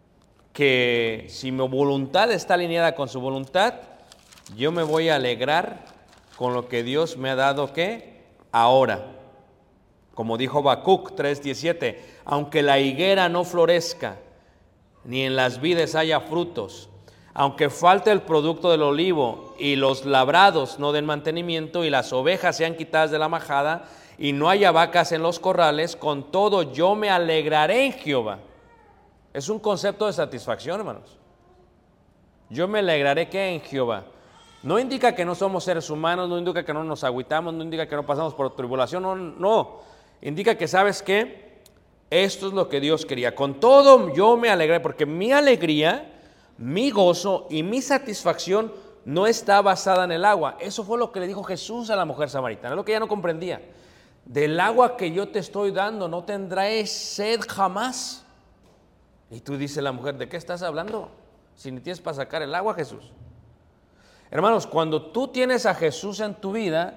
que si mi voluntad está alineada con su voluntad, yo me voy a alegrar con lo que Dios me ha dado, ¿qué? Ahora. Como dijo Habacuc 3:17, aunque la higuera no florezca, ni en las vides haya frutos, aunque falte el producto del olivo y los labrados no den mantenimiento y las ovejas sean quitadas de la majada y no haya vacas en los corrales, con todo yo me alegraré en Jehová. Es un concepto de satisfacción, hermanos. Yo me alegraré, ¿qué? En Jehová. No indica que no somos seres humanos, no indica que no nos agüitamos, no indica que no pasamos por tribulación, no. Indica que, ¿sabes qué? Esto es lo que Dios quería. Con todo yo me alegraré, porque mi alegría, mi gozo y mi satisfacción no está basada en el agua. Eso fue lo que le dijo Jesús a la mujer samaritana, es lo que ella no comprendía. Del agua que yo te estoy dando no tendrás sed jamás. Y tú dices la mujer, ¿de qué estás hablando? Si ni tienes para sacar el agua, Jesús. Hermanos, cuando tú tienes a Jesús en tu vida,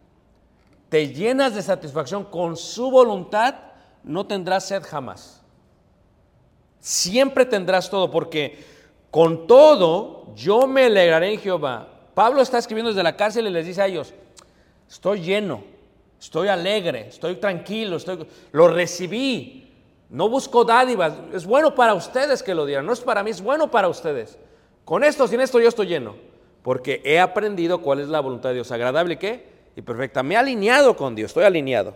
te llenas de satisfacción con su voluntad, no tendrás sed jamás. Siempre tendrás todo, porque con todo yo me alegraré en Jehová. Pablo está escribiendo desde la cárcel y les dice a ellos, estoy lleno, estoy alegre, estoy tranquilo, lo recibí, no busco dádivas, es bueno para ustedes que lo dieran, no es para mí, es bueno para ustedes. Con esto, sin esto yo estoy lleno. Porque he aprendido cuál es la voluntad de Dios, agradable, ¿qué? Y perfecta. Me he alineado con Dios, estoy alineado.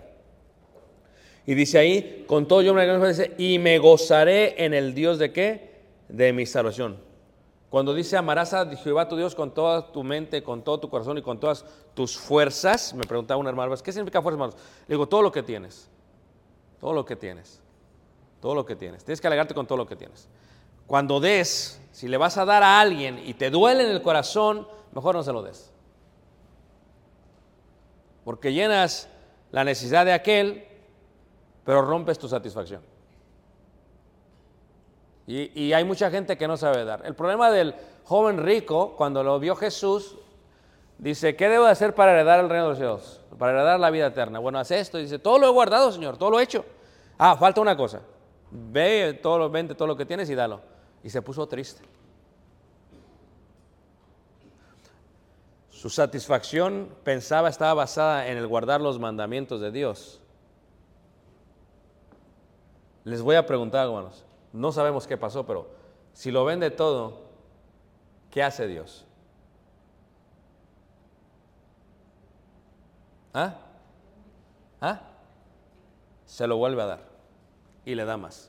Y dice ahí, con todo yo me alegraré y me gozaré en el Dios ¿de qué? De mi salvación. Cuando dice amarás a Jehová tu Dios con toda tu mente, con todo tu corazón y con todas tus fuerzas, me preguntaba una hermana, ¿qué significa fuerza, hermanos? Le digo, todo lo que tienes, todo lo que tienes, todo lo que tienes. Tienes que alegrarte con todo lo que tienes. Cuando des, si le vas a dar a alguien y te duele en el corazón, mejor no se lo des. Porque llenas la necesidad de aquel, pero rompes tu satisfacción. Y hay mucha gente que no sabe dar. El problema del joven rico, cuando lo vio Jesús, dice, ¿qué debo de hacer para heredar el reino de los cielos? Para heredar la vida eterna. Bueno, hace esto. Y dice, todo lo he guardado, Señor, todo lo he hecho. Falta una cosa. Vende todo lo que tienes y dalo. Y se puso triste. Su satisfacción, pensaba, estaba basada en el guardar los mandamientos de Dios. Les voy a preguntar, hermanos, no sabemos qué pasó, pero si lo vende todo, ¿qué hace Dios? Se lo vuelve a dar y le da más.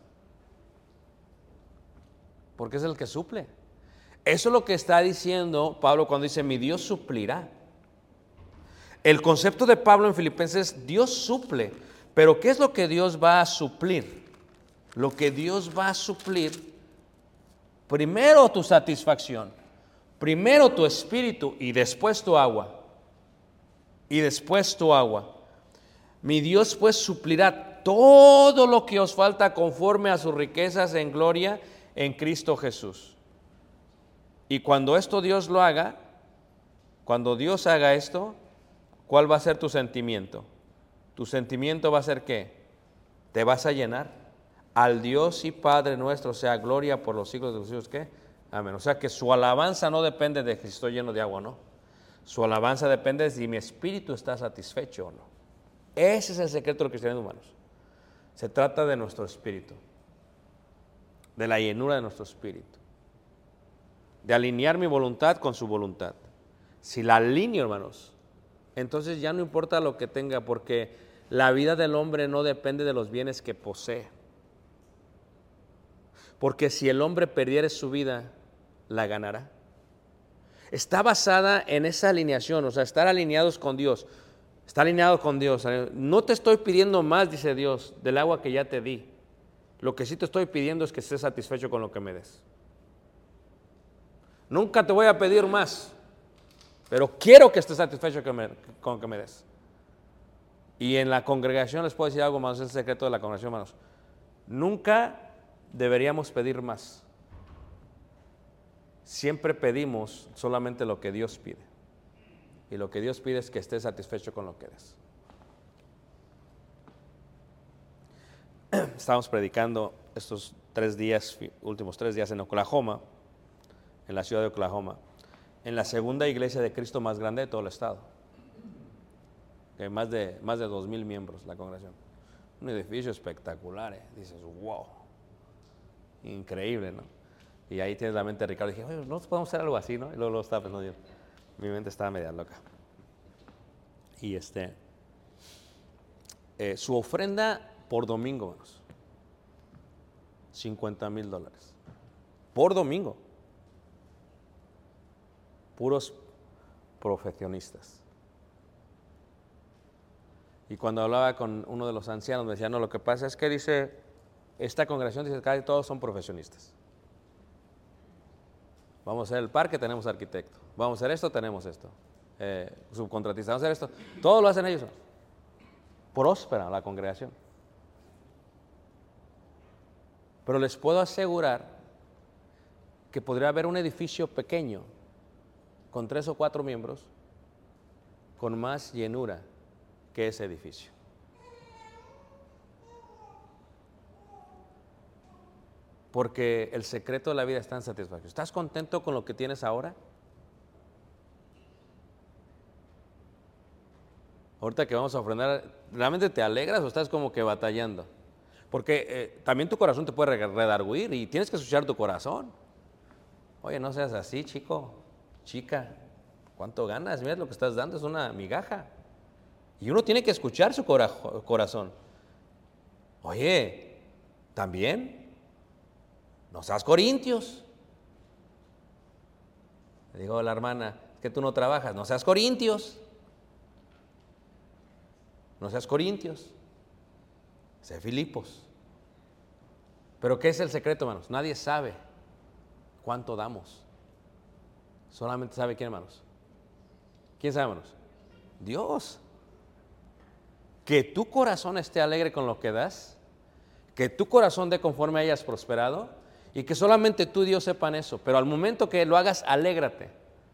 Porque es el que suple. Eso es lo que está diciendo Pablo cuando dice, mi Dios suplirá. El concepto de Pablo en Filipenses es, Dios suple. Pero ¿qué es lo que Dios va a suplir? Lo que Dios va a suplir, primero tu satisfacción, primero tu espíritu y después tu agua. Y después tu agua. Mi Dios pues suplirá todo lo que os falta conforme a sus riquezas en gloria en Cristo Jesús. Y cuando esto Dios lo haga, cuando Dios haga esto, ¿cuál va a ser tu sentimiento? Tu sentimiento va a ser ¿qué? Te vas a llenar. Al Dios y Padre nuestro sea gloria por los siglos de los siglos, ¿qué? Amén. O sea que su alabanza no depende de que estoy lleno de agua o no. Su alabanza depende de si mi espíritu está satisfecho o no. Ese es el secreto del cristianismo, hermanos. Se trata de nuestro espíritu, de la llenura de nuestro espíritu, de alinear mi voluntad con su voluntad. Si la alineo, hermanos, entonces ya no importa lo que tenga, porque la vida del hombre no depende de los bienes que posee. Porque si el hombre perdiere su vida, la ganará. Está basada en esa alineación, o sea, estar alineados con Dios. Está alineado con Dios. No te estoy pidiendo más, dice Dios, del agua que ya te di. Lo que sí te estoy pidiendo es que estés satisfecho con lo que me des. Nunca te voy a pedir más, pero quiero que estés satisfecho con lo que me des. Y en la congregación les puedo decir algo más, es el secreto de la congregación, hermanos. Nunca deberíamos pedir más. Siempre pedimos solamente lo que Dios pide. Y lo que Dios pide es que estés satisfecho con lo que des. Estábamos predicando estos últimos 3 días en Oklahoma, en la ciudad de Oklahoma, en la segunda iglesia de Cristo más grande de todo el estado. Que más de 2,000 miembros la congregación. Un edificio espectacular, Dices, wow, increíble, ¿no? Y ahí tienes la mente de Ricardo. Dije, oye, ¿no podemos hacer algo así, no? Y luego estaba pensando, mi mente estaba media loca. Y su ofrenda por domingo, hermanos, $50,000 por domingo. Puros profesionistas. Y cuando hablaba con uno de los ancianos me decía, no, lo que pasa es que dice, esta congregación dice que casi todos son profesionistas. Vamos a hacer el parque, tenemos arquitecto. Vamos a hacer esto, tenemos esto. Subcontratistas, vamos a hacer esto. Todo lo hacen ellos. Próspera la congregación. Pero les puedo asegurar que podría haber un edificio pequeño con 3 o 4 miembros con más llenura que ese edificio. Porque el secreto de la vida está en satisfacción. ¿Estás contento con lo que tienes ahora? Ahorita que vamos a ofrendar, ¿realmente te alegras o estás como que batallando? Porque también tu corazón te puede redarguir y tienes que escuchar tu corazón. Oye, no seas así, chico, chica. ¿Cuánto ganas? Mira lo que estás dando, es una migaja. Y uno tiene que escuchar su corazón. Oye, también, no seas corintios. Le digo a la hermana, es que tú no trabajas, no seas corintios. No seas corintios. Sé Filipos. Pero ¿qué es el secreto, hermanos? Nadie sabe cuánto damos. Solamente sabe quién, hermanos. ¿Quién sabe, hermanos? Dios. Que tu corazón esté alegre con lo que das, que tu corazón dé conforme hayas prosperado y que solamente tú y Dios sepan eso. Pero al momento que lo hagas, alégrate.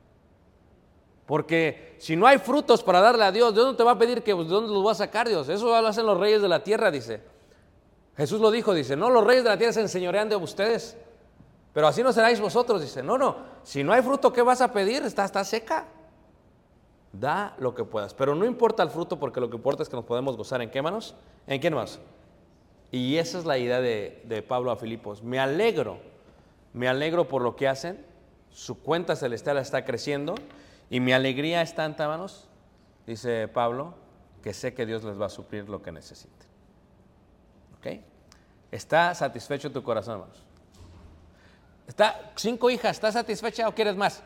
Porque si no hay frutos para darle a Dios, Dios no te va a pedir que, pues, ¿de dónde los va a sacar Dios? Eso lo hacen los reyes de la tierra, dice. Jesús lo dijo, dice, no, los reyes de la tierra se enseñorean de ustedes, pero así no seráis vosotros, dice. No, si no hay fruto, ¿qué vas a pedir? Está seca. Da lo que puedas, pero no importa el fruto, porque lo que importa es que nos podemos gozar. ¿En qué, hermanos? ¿En qué más? Y esa es la idea de Pablo a Filipos. Me alegro por lo que hacen, su cuenta celestial está creciendo, y mi alegría es tanta, hermanos, dice Pablo, que sé que Dios les va a suplir lo que necesiten. ¿Ok? ¿Está satisfecho tu corazón, hermanos? 5 hijas, ¿estás satisfecha o quieres más?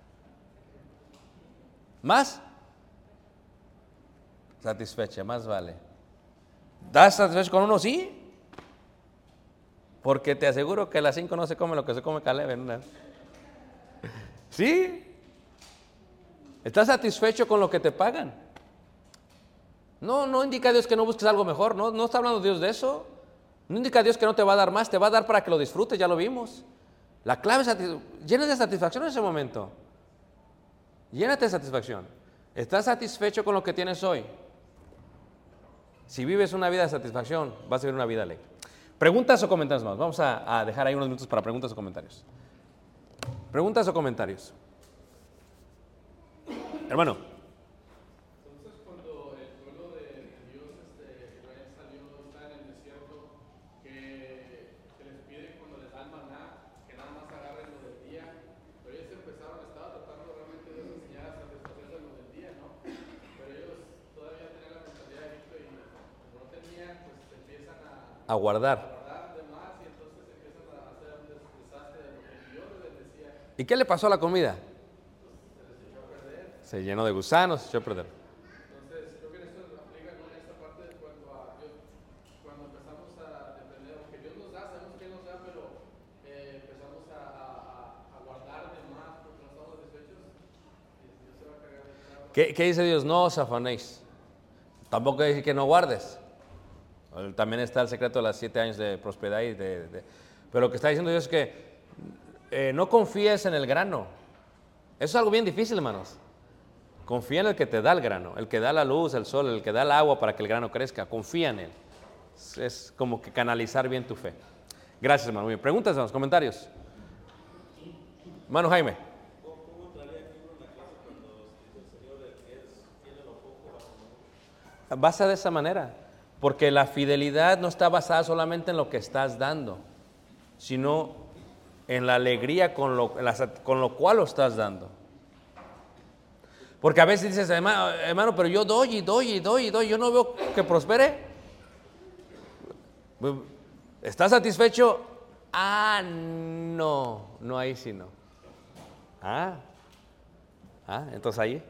¿Más? Satisfecha, más vale. ¿Estás satisfecho con uno? Sí. Porque te aseguro que las 5 no se comen lo que se come Caleb en una. ¿Sí? ¿Estás satisfecho con lo que te pagan? No indica a Dios que no busques algo mejor. No está hablando Dios de eso. No indica a Dios que no te va a dar más. Te va a dar para que lo disfrutes, ya lo vimos. La clave es llénate de satisfacción en ese momento. Llénate de satisfacción. ¿Estás satisfecho con lo que tienes hoy? Si vives una vida de satisfacción, vas a vivir una vida alegre. ¿Preguntas o comentarios más? Vamos a dejar ahí unos minutos para preguntas o comentarios. ¿Preguntas o comentarios? Hermano. Entonces, cuando el pueblo de Dios, Israel salió, está en el desierto, que les pide cuando les dan maná, que nada más agarren lo del día, pero ellos estaban tratando realmente de enseñar a satisfacerse lo del día, ¿no? Pero ellos todavía tenían la mentalidad de Egipto y como no tenían, pues empiezan a guardar de más y entonces empiezan a hacer un desastre de lo que Dios les decía. ¿Y qué le pasó a la comida? Se llenó de gusanos, se echó a perder. Entonces, yo ¿Qué dice Dios? No os afanéis. Tampoco dice que no guardes. También está el secreto de los 7 años de prosperidad. Pero lo que está diciendo Dios es que no confíes en el grano. Eso es algo bien difícil, hermanos. Confía en el que te da el grano, el que da la luz, el sol, el que da el agua para que el grano crezca. Confía en él. Es como que canalizar bien tu fe. Gracias, hermano. Bien, preguntas, hermanos, comentarios. Hermano Jaime. Basa de esa manera, porque la fidelidad no está basada solamente en lo que estás dando, sino en la alegría con lo cual lo estás dando. Porque a veces dices, hermano, pero yo doy, yo no veo que prospere. ¿Estás satisfecho? No, ahí sí no. Entonces ahí.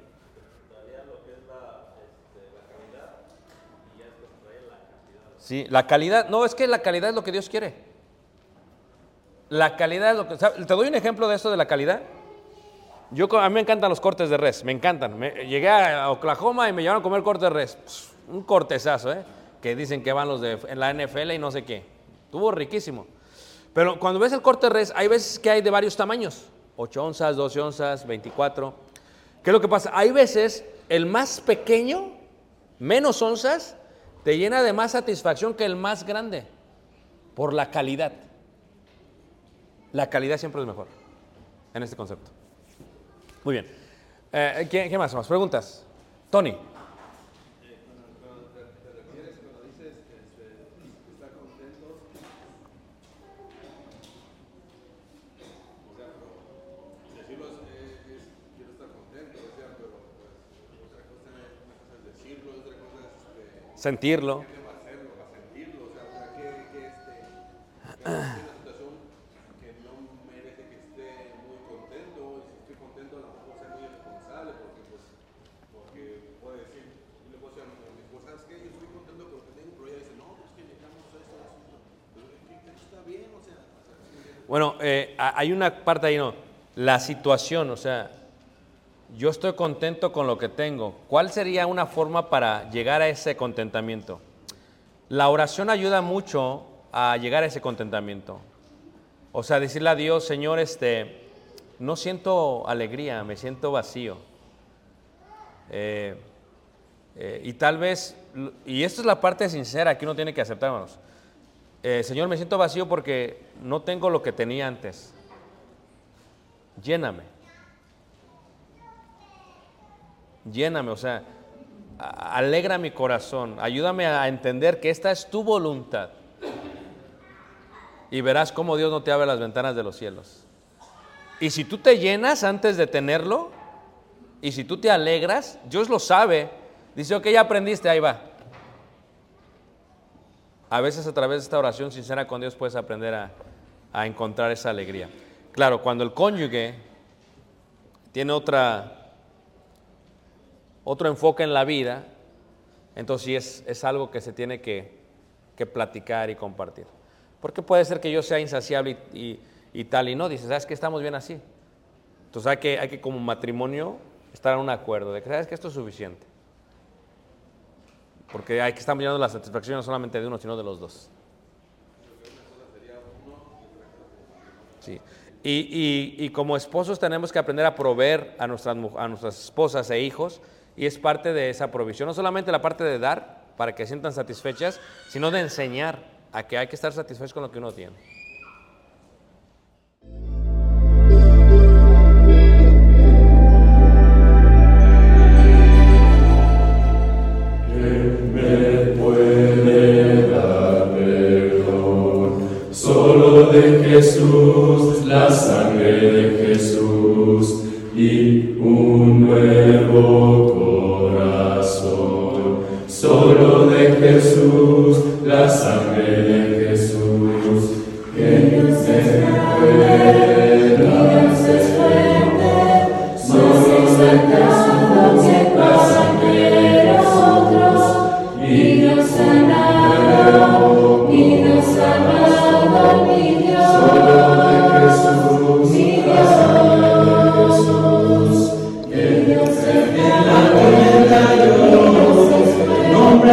Sí, la calidad, no, es que la calidad es lo que Dios quiere. La calidad es lo que... ¿sabes? Te doy un ejemplo de eso de la calidad. A mí me encantan los cortes de res, me encantan. Llegué a Oklahoma y me llevaron a comer corte de res. Un cortezazo, que dicen que van los en la NFL y no sé qué. Estuvo riquísimo. Pero cuando ves el corte de res, hay veces que hay de varios tamaños. 8 onzas, 12 onzas, 24. ¿Qué es lo que pasa? Hay veces el más pequeño, menos onzas, te llena de más satisfacción que el más grande, por la calidad. La calidad siempre es mejor, en este concepto. Muy bien. ¿Qué más? ¿Preguntas? Tony. Cuando te refieres, cuando dices está contento, o sea, decirlo quiero estar contento, o sea, pero pues otra cosa es decirlo, otra cosa es Sentirlo. hacerlo, sentirlo, o sea, que una situación que no merece que esté muy contento, y si estoy contento a lo mejor ser muy irresponsable, porque puede decir, yo le puedo decir a mi esposa, ¿sabes qué? Yo estoy contento con lo que tengo, pero ella dice, no, pues que llegamos a esto, pero está bien, o sea. Bueno, hay una parte ahí, ¿no? La situación, o sea, yo estoy contento con lo que tengo. ¿Cuál sería una forma para llegar a ese contentamiento? La oración ayuda mucho a llegar a ese contentamiento. O sea, decirle a Dios, Señor, no siento alegría, me siento vacío. Y tal vez, y esto es la parte sincera que uno tiene que aceptar, hermanos. Señor, me siento vacío porque no tengo lo que tenía antes. Lléname, o sea, alegra mi corazón, ayúdame a entender que esta es tu voluntad. Y verás cómo Dios no te abre las ventanas de los cielos. Y si tú te llenas antes de tenerlo, y si tú te alegras, Dios lo sabe. Dice, ok, ya aprendiste, ahí va. A veces a través de esta oración sincera con Dios puedes aprender a encontrar esa alegría. Claro, cuando el cónyuge tiene otro enfoque en la vida, entonces sí es algo que se tiene que platicar y compartir. Porque puede ser que yo sea insaciable y tal, y no, dices, ¿sabes qué? Estamos bien así. Entonces hay que como matrimonio estar en un acuerdo de que, ¿sabes qué? Esto es suficiente. Porque hay que estar mirando la satisfacción no solamente de uno, sino de los dos. Sí. Y como esposos tenemos que aprender a proveer a nuestras esposas e hijos, y es parte de esa provisión, no solamente la parte de dar para que se sientan satisfechas, sino de enseñar a que hay que estar satisfechos con lo que uno tiene. Solo de Jesús, la sangre de Jesús y un nuevo corazón. Solo de Jesús, la sangre de Jesús, que Dios es fuerte, Dios es fuerte. Solo de Jesús, la sangre de Jesús y Dios sanado, y Dios sanado, mi Dios. Solo de Jesús, mi Dios, que Dios es fuerte.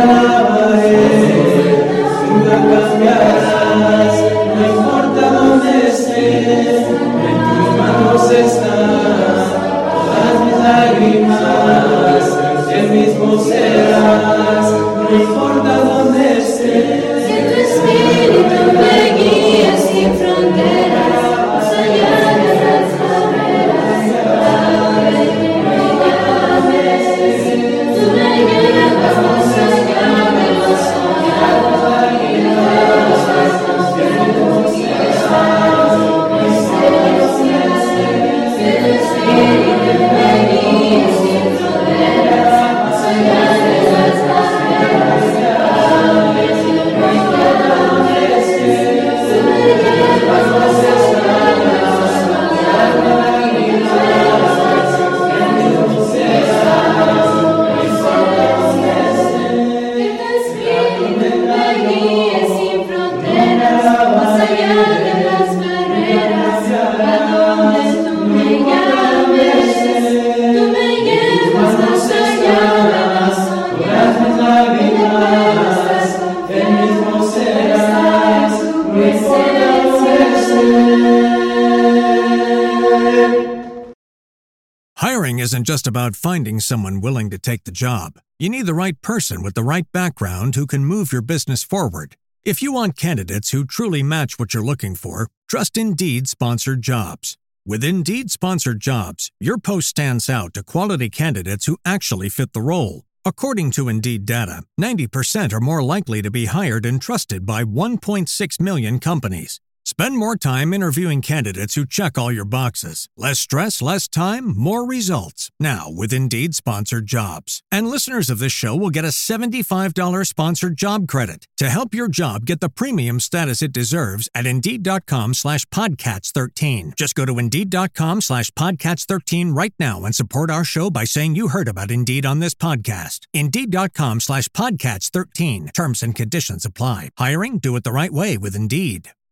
Hiring isn't just about finding someone willing to take the job. You need the right person with the right background who can move your business forward. If you want candidates who truly match what you're looking for, trust Indeed Sponsored Jobs. With Indeed Sponsored Jobs, your post stands out to quality candidates who actually fit the role. According to Indeed data, 90% are more likely to be hired and trusted by 1.6 million companies. Spend more time interviewing candidates who check all your boxes. Less stress, less time, more results. Now with Indeed Sponsored Jobs. And listeners of this show will get a $75 sponsored job credit to help your job get the premium status it deserves at Indeed.com/Podcats13. Just go to Indeed.com/Podcats13 right now and support our show by saying you heard about Indeed on this podcast. Indeed.com/Podcats13. Terms and conditions apply. Hiring? Do it the right way with Indeed.